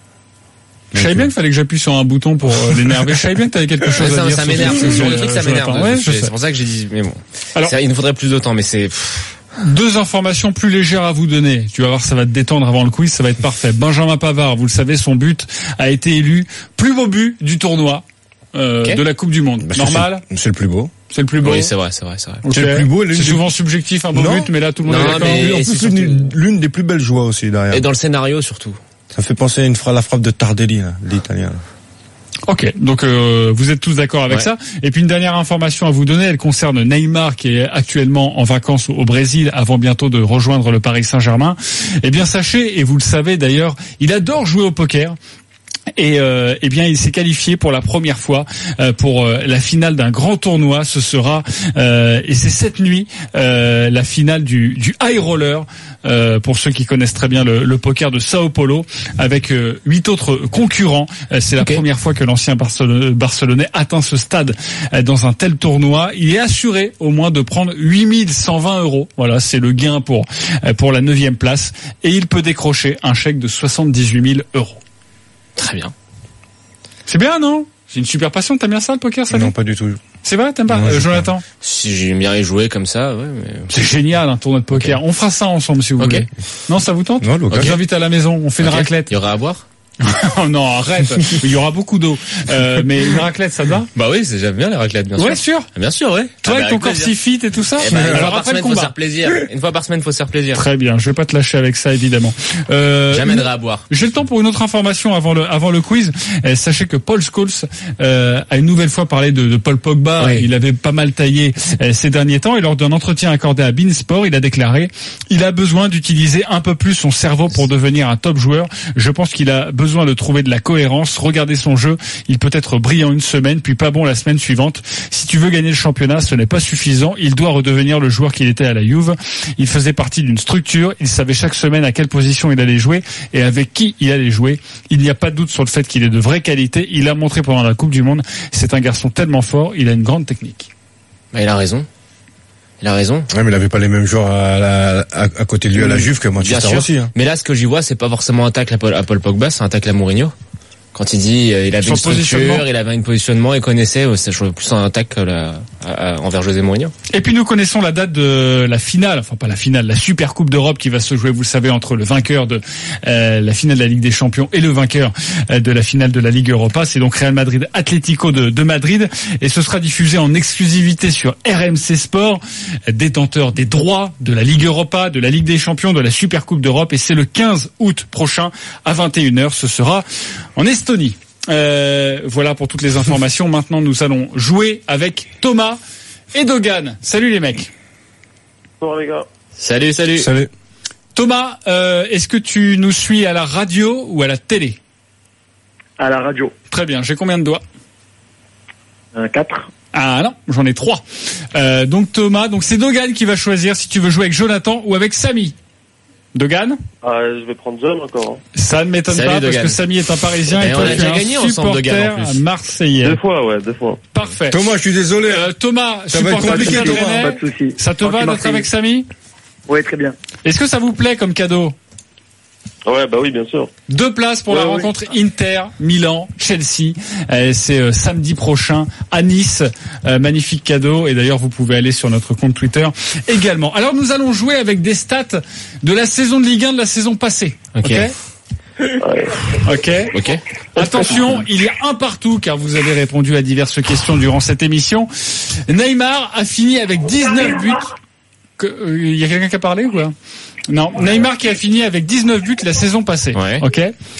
Je savais bien qu'il fallait que j'appuie sur un bouton pour euh, l'énerver. Je savais bien que tu avais quelque chose ça, à dire. Ça m'énerve, c'est sur le truc, ça m'énerve. Ouais, c'est pour ça que j'ai dit, mais bon. Alors, ça, il nous faudrait plus de temps, mais c'est... Pff. Deux informations plus légères à vous donner. Tu vas voir, ça va te détendre avant le quiz, ça va être parfait. Benjamin Pavard, vous le savez, son but a été élu plus beau but du tournoi euh, okay. de la Coupe du Monde. Bah, Normal. C'est, c'est le plus beau. C'est le plus beau. Oui, c'est vrai, c'est vrai, c'est vrai. Okay. C'est le plus beau. C'est souvent subjectif, un beau non. but, mais là, tout le monde non, est d'accord. Mais en plus, surtout... l'une, l'une des plus belles joies aussi derrière. Et dans le scénario, surtout. Ça fait penser à une fra- la frappe de Tardelli, là, l'italien. Ok, donc euh, vous êtes tous d'accord avec ouais. ça. Et puis une dernière information à vous donner, elle concerne Neymar qui est actuellement en vacances au Brésil avant bientôt de rejoindre le Paris Saint-Germain. Eh bien sachez, et vous le savez d'ailleurs, il adore jouer au poker. Et euh, eh bien, il s'est qualifié pour la première fois euh, pour euh, la finale d'un grand tournoi. Ce sera euh, et c'est cette nuit euh, la finale du, du high roller. Euh, pour ceux qui connaissent très bien le, le poker de Sao Paulo, avec euh, huit autres concurrents. Euh, c'est la okay. première fois que l'ancien Barcelone, Barcelonais atteint ce stade euh, dans un tel tournoi. Il est assuré au moins de prendre huit mille cent vingt euros. Voilà, c'est le gain pour euh, pour la neuvième place. Et il peut décrocher un chèque de soixante-dix-huit mille euros. Très bien. C'est bien, non? C'est une super passion. T'aimes bien ça, le poker, ça? Non, pas du tout. C'est vrai, t'aimes pas, non, euh, Jonathan? Pas. Si j'aime bien y jouer comme ça, ouais. Mais... C'est génial, un tournoi de poker. Okay. On fera ça ensemble, si vous okay. voulez. Non, ça vous tente? Non, okay. J'invite à la maison. On fait okay. une raclette. Il y aura à boire? Oh non, arrête. Il y aura beaucoup d'eau. Euh, mais une raclette, ça te va? Bah oui, c'est j'aime bien les raclettes, bien sûr. Ouais, sûr. Bien sûr, ouais. Toi, Ah bah, avec ton corps plaisir. si fit et tout ça. Eh ben, une fois Alors par après le semaine, faut se combat. faire plaisir. Une fois par semaine, faut se faire plaisir. Très bien. Je vais pas te lâcher avec ça, évidemment. Euh, J'amènerai à boire. J'ai le temps pour une autre information avant le avant le quiz. Euh, sachez que Paul Scholes euh, a une nouvelle fois parlé de, de Paul Pogba. Oui. Il avait pas mal taillé euh, ces derniers temps et lors d'un entretien accordé à Beansport, il a déclaré: il a besoin d'utiliser un peu plus son cerveau pour devenir un top joueur. Je pense qu'il a besoin de trouver de la cohérence. Regardez son jeu. Il peut être brillant une semaine, puis pas bon la semaine suivante. Si tu veux gagner le championnat, ce n'est pas suffisant. Il doit redevenir le joueur qu'il était à la Juve. Il faisait partie d'une structure. Il savait chaque semaine à quelle position il allait jouer et avec qui il allait jouer. Il n'y a pas de doute sur le fait qu'il est de vraie qualité. Il l'a montré pendant la Coupe du Monde. C'est un garçon tellement fort. Il a une grande technique. Bah, il a raison. Il a raison. Ouais, mais il avait pas les mêmes joueurs à, la, à, à côté de lui à la Juve que Bien Manchester sûr. aussi. Hein. Mais là, ce que j'y vois, c'est pas forcément un tacle à Paul, à Paul Pogba, c'est un tacle à Mourinho. Quand il dit euh, il avait Son une structure, positionnement. il avait un positionnement, il connaissait, euh, c'est je trouve plus un tacle à la- à- à- envers José Mourinho. Et puis nous connaissons la date de la finale, enfin pas la finale, la Super Coupe d'Europe qui va se jouer, vous le savez, entre le vainqueur de euh, la finale de la Ligue des Champions et le vainqueur euh, de la finale de la Ligue Europa. C'est donc Real Madrid Atlético de, de Madrid et ce sera diffusé en exclusivité sur R M C Sport, détenteur des droits de la Ligue Europa, de la Ligue des Champions, de la Super Coupe d'Europe et c'est le quinze août prochain à vingt et une heures. Ce sera en Estonie. Euh, voilà pour toutes les informations. Maintenant, nous allons jouer avec Thomas et Dogan. Salut les mecs. Bonjour les gars. Salut, salut. Salut. Thomas, euh, est-ce que tu nous suis à la radio ou à la télé? À la radio. Très bien. J'ai combien de doigts? Un quatre. Ah non, j'en ai trois. Euh, donc Thomas, donc c'est Dogan qui va choisir si tu veux jouer avec Jonathan ou avec Samy. Dogan? Ah, je vais prendre John encore. Hein. Ça ne m'étonne Salut, pas Dogan. parce que Samy est un Parisien et, Et toi on a tu es déjà un gagné ensemble, Dogan, en supporter plus. marseillais. Deux fois, ouais, deux fois. Parfait. Thomas, je suis désolé. Euh, Thomas, Ça va être supporter compliqué, du Thomas, Stade Rennais, Pas de soucis. ça te va d'être Anti-Marseillais. avec Samy? Ouais, très bien. Est-ce que ça vous plaît comme cadeau? Ouais, bah oui, bien sûr. Deux places pour Ouais, la oui. rencontre Inter, Milan, Chelsea. Euh, c'est euh, samedi prochain à Nice. Euh, magnifique cadeau. Et d'ailleurs, vous pouvez aller sur notre compte Twitter également. Alors, nous allons jouer avec des stats de la saison de Ligue un de la saison passée. Ok. Ouais. Ok. Ok. Attention, il y a un partout car vous avez répondu à diverses questions durant cette émission. Neymar a fini avec dix-neuf buts. Que, euh, il y a quelqu'un qui a parlé ou quoi? Non, Neymar qui a fini avec dix-neuf buts la saison passée. Ouais. Ok.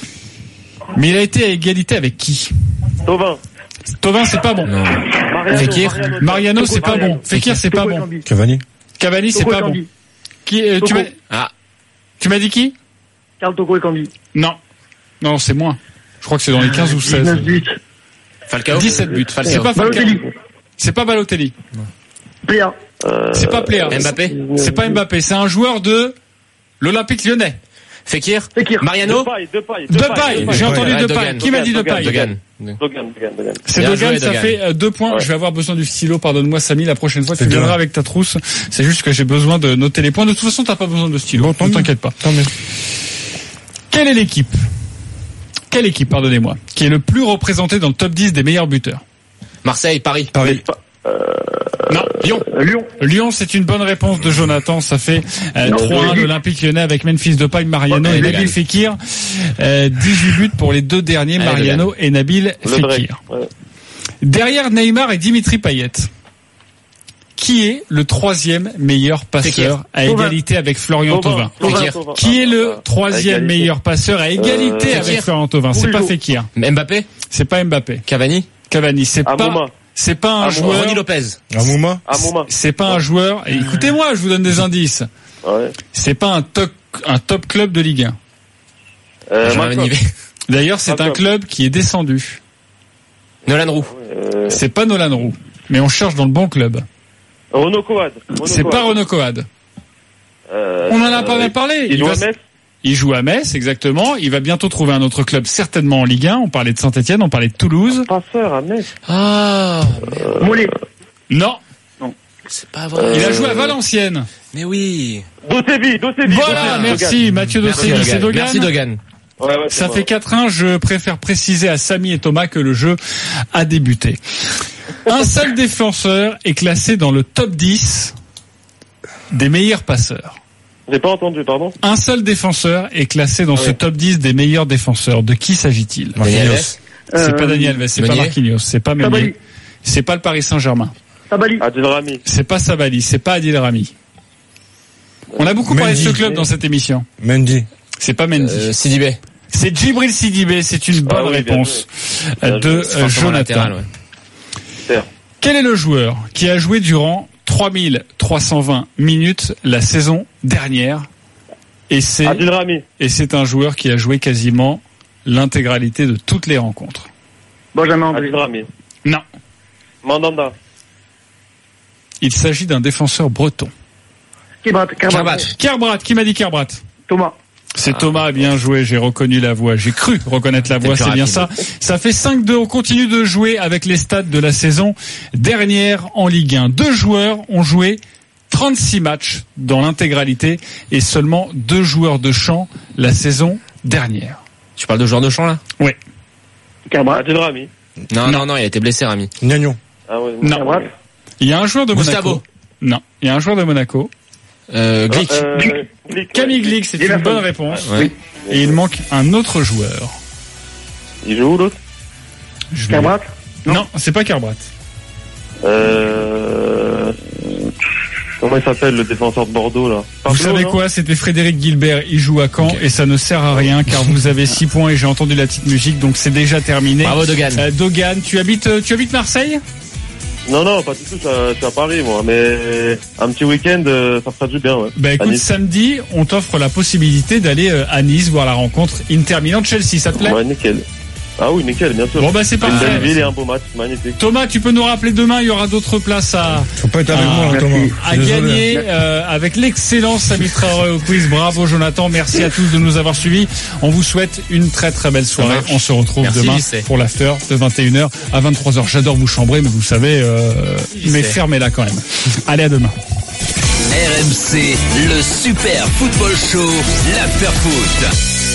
Mais il a été à égalité avec qui? Tovin. Tovin, c'est pas bon. Non. Mariano. Fekir. Mariano, Mariano, c'est pas bon. Fekir, c'est pas Toko bon. Ekambi. Cavani. Cavani, c'est Toko pas bon. Ekambi. Qui, euh, tu Toko. m'as, Ah. tu m'as dit qui? Karl Toko Ekambi. Non. Non, c'est moins. Je crois que c'est dans les quinze ou seize. dix-neuf buts. Falcao. dix-sept buts. Falcao. C'est pas Falcao. Balotelli. C'est pas Balotelli. Pléa. Euh, C'est pas Pléa. Mbappé. C'est pas Mbappé. C'est un joueur de l'Olympique Lyonnais. Fekir. Fekir. Mariano. Depay, Depay. Depay. J'ai entendu Ouais, Depay. Dogan. Qui m'a dit Dogan, Depay? Dogan. Dogan, Dogan, Dogan. C'est Bien Dogan, joué, ça Dogan. fait euh, deux points. Ouais. Je vais avoir besoin du stylo, pardonne-moi Samy, la prochaine fois tu C'est bien. viendras avec ta trousse. C'est juste que j'ai besoin de noter les points. De toute façon, t'as pas besoin de stylo. Bon, tant Ne mieux. t'inquiète pas. Tant mieux. Quelle est l'équipe Quelle équipe, pardonnez-moi, qui est le plus représentée dans le top dix des meilleurs buteurs? Marseille, Paris. Paris. Non, Lyon. Euh, Lyon. Lyon, c'est une bonne réponse de Jonathan. Ça fait euh, Non, trois un oui. l'Olympique Lyonnais avec Memphis Depay, Mariano Ok, et Dogan. Nabil Fekir. Euh, dix-huit buts pour les deux derniers, Allez, Mariano et Nabil Le break. Fekir. Ouais. Derrière Neymar et Dimitri Payet, qui est le troisième meilleur passeur Fekir. à Thauvin. égalité avec Florian Thauvin? Thauvin, Fekir. Thauvin. Qui est le Ah, troisième à égalité. meilleur passeur à égalité Euh, avec Fekir. Florian Thauvin? C'est pas Mourinho. Fekir. Mbappé. C'est pas Mbappé. Cavani. Cavani. C'est pas, Amouma. c'est pas un Amouma. joueur. Ronny Lopez. Amouma. Amouma. C'est pas un joueur. et Écoutez-moi, je vous donne des indices. Ouais. C'est pas un top, un top club de Ligue un. Euh, Benjamin Malcolm. Nivet. D'ailleurs, c'est un Malcolm. club qui est descendu. Nolan Roux. Euh, C'est pas Nolan Roux, mais on cherche dans le bon club. Renaud Coad. Renaud C'est Coad. pas Renaud Coad. Euh, On en a pas euh, mal parlé. Il joue va à s- Metz. Il joue à Metz, exactement. Il va bientôt trouver un autre club, certainement en Ligue un. On parlait de Saint-Etienne, on parlait de Toulouse. Passeur à Metz. Ah. Mollet. Non, C'est pas vrai. il a joué à Valenciennes. Mais oui. Dosevi, Dosevi. Voilà, Dogan. merci Mathieu Merci Dossevi, c'est Dogan. Dogan. Merci Dogan. Ouais, ouais, c'est Ça bon. fait quatre un, je préfère préciser à Samy et Thomas que le jeu a débuté. Un seul défenseur est classé dans le top dix des meilleurs passeurs. J'ai pas entendu, pardon. Un seul défenseur est classé dans Ah ce oui. top dix des meilleurs défenseurs. De qui s'agit-il? Marquinhos. C'est Euh, pas Daniel Alves, c'est pas Meunier. Marquinhos, c'est pas Meunier. Sabaly. C'est pas le Paris Saint-Germain. Sabali. Adil Rami. C'est pas Sabaly, c'est pas Adil Rami. On a beaucoup parlé de Mendy. ce club dans cette émission. Mendy. C'est pas Mendy. Euh, Sidibé. C'est Djibril Sidibé, c'est une bonne Ah oui, bien réponse Bien de C'est euh, forcément Jonathan. latéral, ouais. Super. Quel est le joueur qui a joué durant trois mille trois cent vingt minutes la saison dernière? Et c'est, Adil Rami. et c'est un joueur qui a joué quasiment l'intégralité de toutes les rencontres. Benjamin André. Adil Rami. Non. Mandanda. Il s'agit d'un défenseur breton. Kebrat. Kerbat. Kerbrat, qui m'a dit Kerbrat? Thomas. C'est Thomas, bien joué, j'ai reconnu la voix, j'ai cru reconnaître la voix, plus c'est bien rapide. ça. Ça fait cinq deux, on continue de jouer avec les stats de la saison dernière en Ligue un. Deux joueurs ont joué trente-six matchs dans l'intégralité et seulement deux joueurs de champ la saison dernière. Tu parles de joueur de champ, là? Oui. Kebrat. Adil Rami. Non, non, non, il a été blessé, Rami. Gnagnon. Ah ouais. Non. Kebrat. Il y a un joueur de Gustavo. Monaco. Non, il y a un joueur de Monaco. Euh, Glick. Euh, Glick. Camille Glick, c'est une bonne réponse. Ouais. Et il manque un autre joueur. Il joue où l'autre? Je vais- Kebrat. Non, c'est pas Kerbrat. Euh... Comment il s'appelle le défenseur de Bordeaux là? Vous Pablo, savez non quoi? C'était Frédéric Gilbert. Il joue à Caen Ok. et ça ne sert à rien car vous avez six points et j'ai entendu la petite musique donc c'est déjà terminé. Bravo, Dogan. Euh, Dogan, tu habites, euh, tu habites Marseille? Non, non, pas du tout, je suis à, je suis à Paris, moi. Mais un petit week-end, euh, ça fera du bien, ouais. Bah À écoute, Nice. samedi, on t'offre la possibilité d'aller euh, à Nice voir la rencontre Inter Milan-Chelsea. Ça te plaît? Ouais, nickel. Ah oui, nickel, bien sûr. Bon bah c'est Une parfait. belle ville et un beau match, magnifique. Thomas, tu peux nous rappeler demain, il y aura d'autres places à, Faut pas être avec Ah, moi, hein, Thomas. à Je suis désolé. gagner euh, avec l'excellence Samy Traoré au quiz. Bravo Jonathan, merci à tous de nous avoir suivis. On vous souhaite une très très belle soirée. marche. On se retrouve Merci, demain Lycée. pour l'after de vingt et une heures à vingt-trois heures. J'adore vous chambrer, mais vous savez, euh, mais fermez-la quand même. Allez, à demain. R M C, le super football show, l'after foot.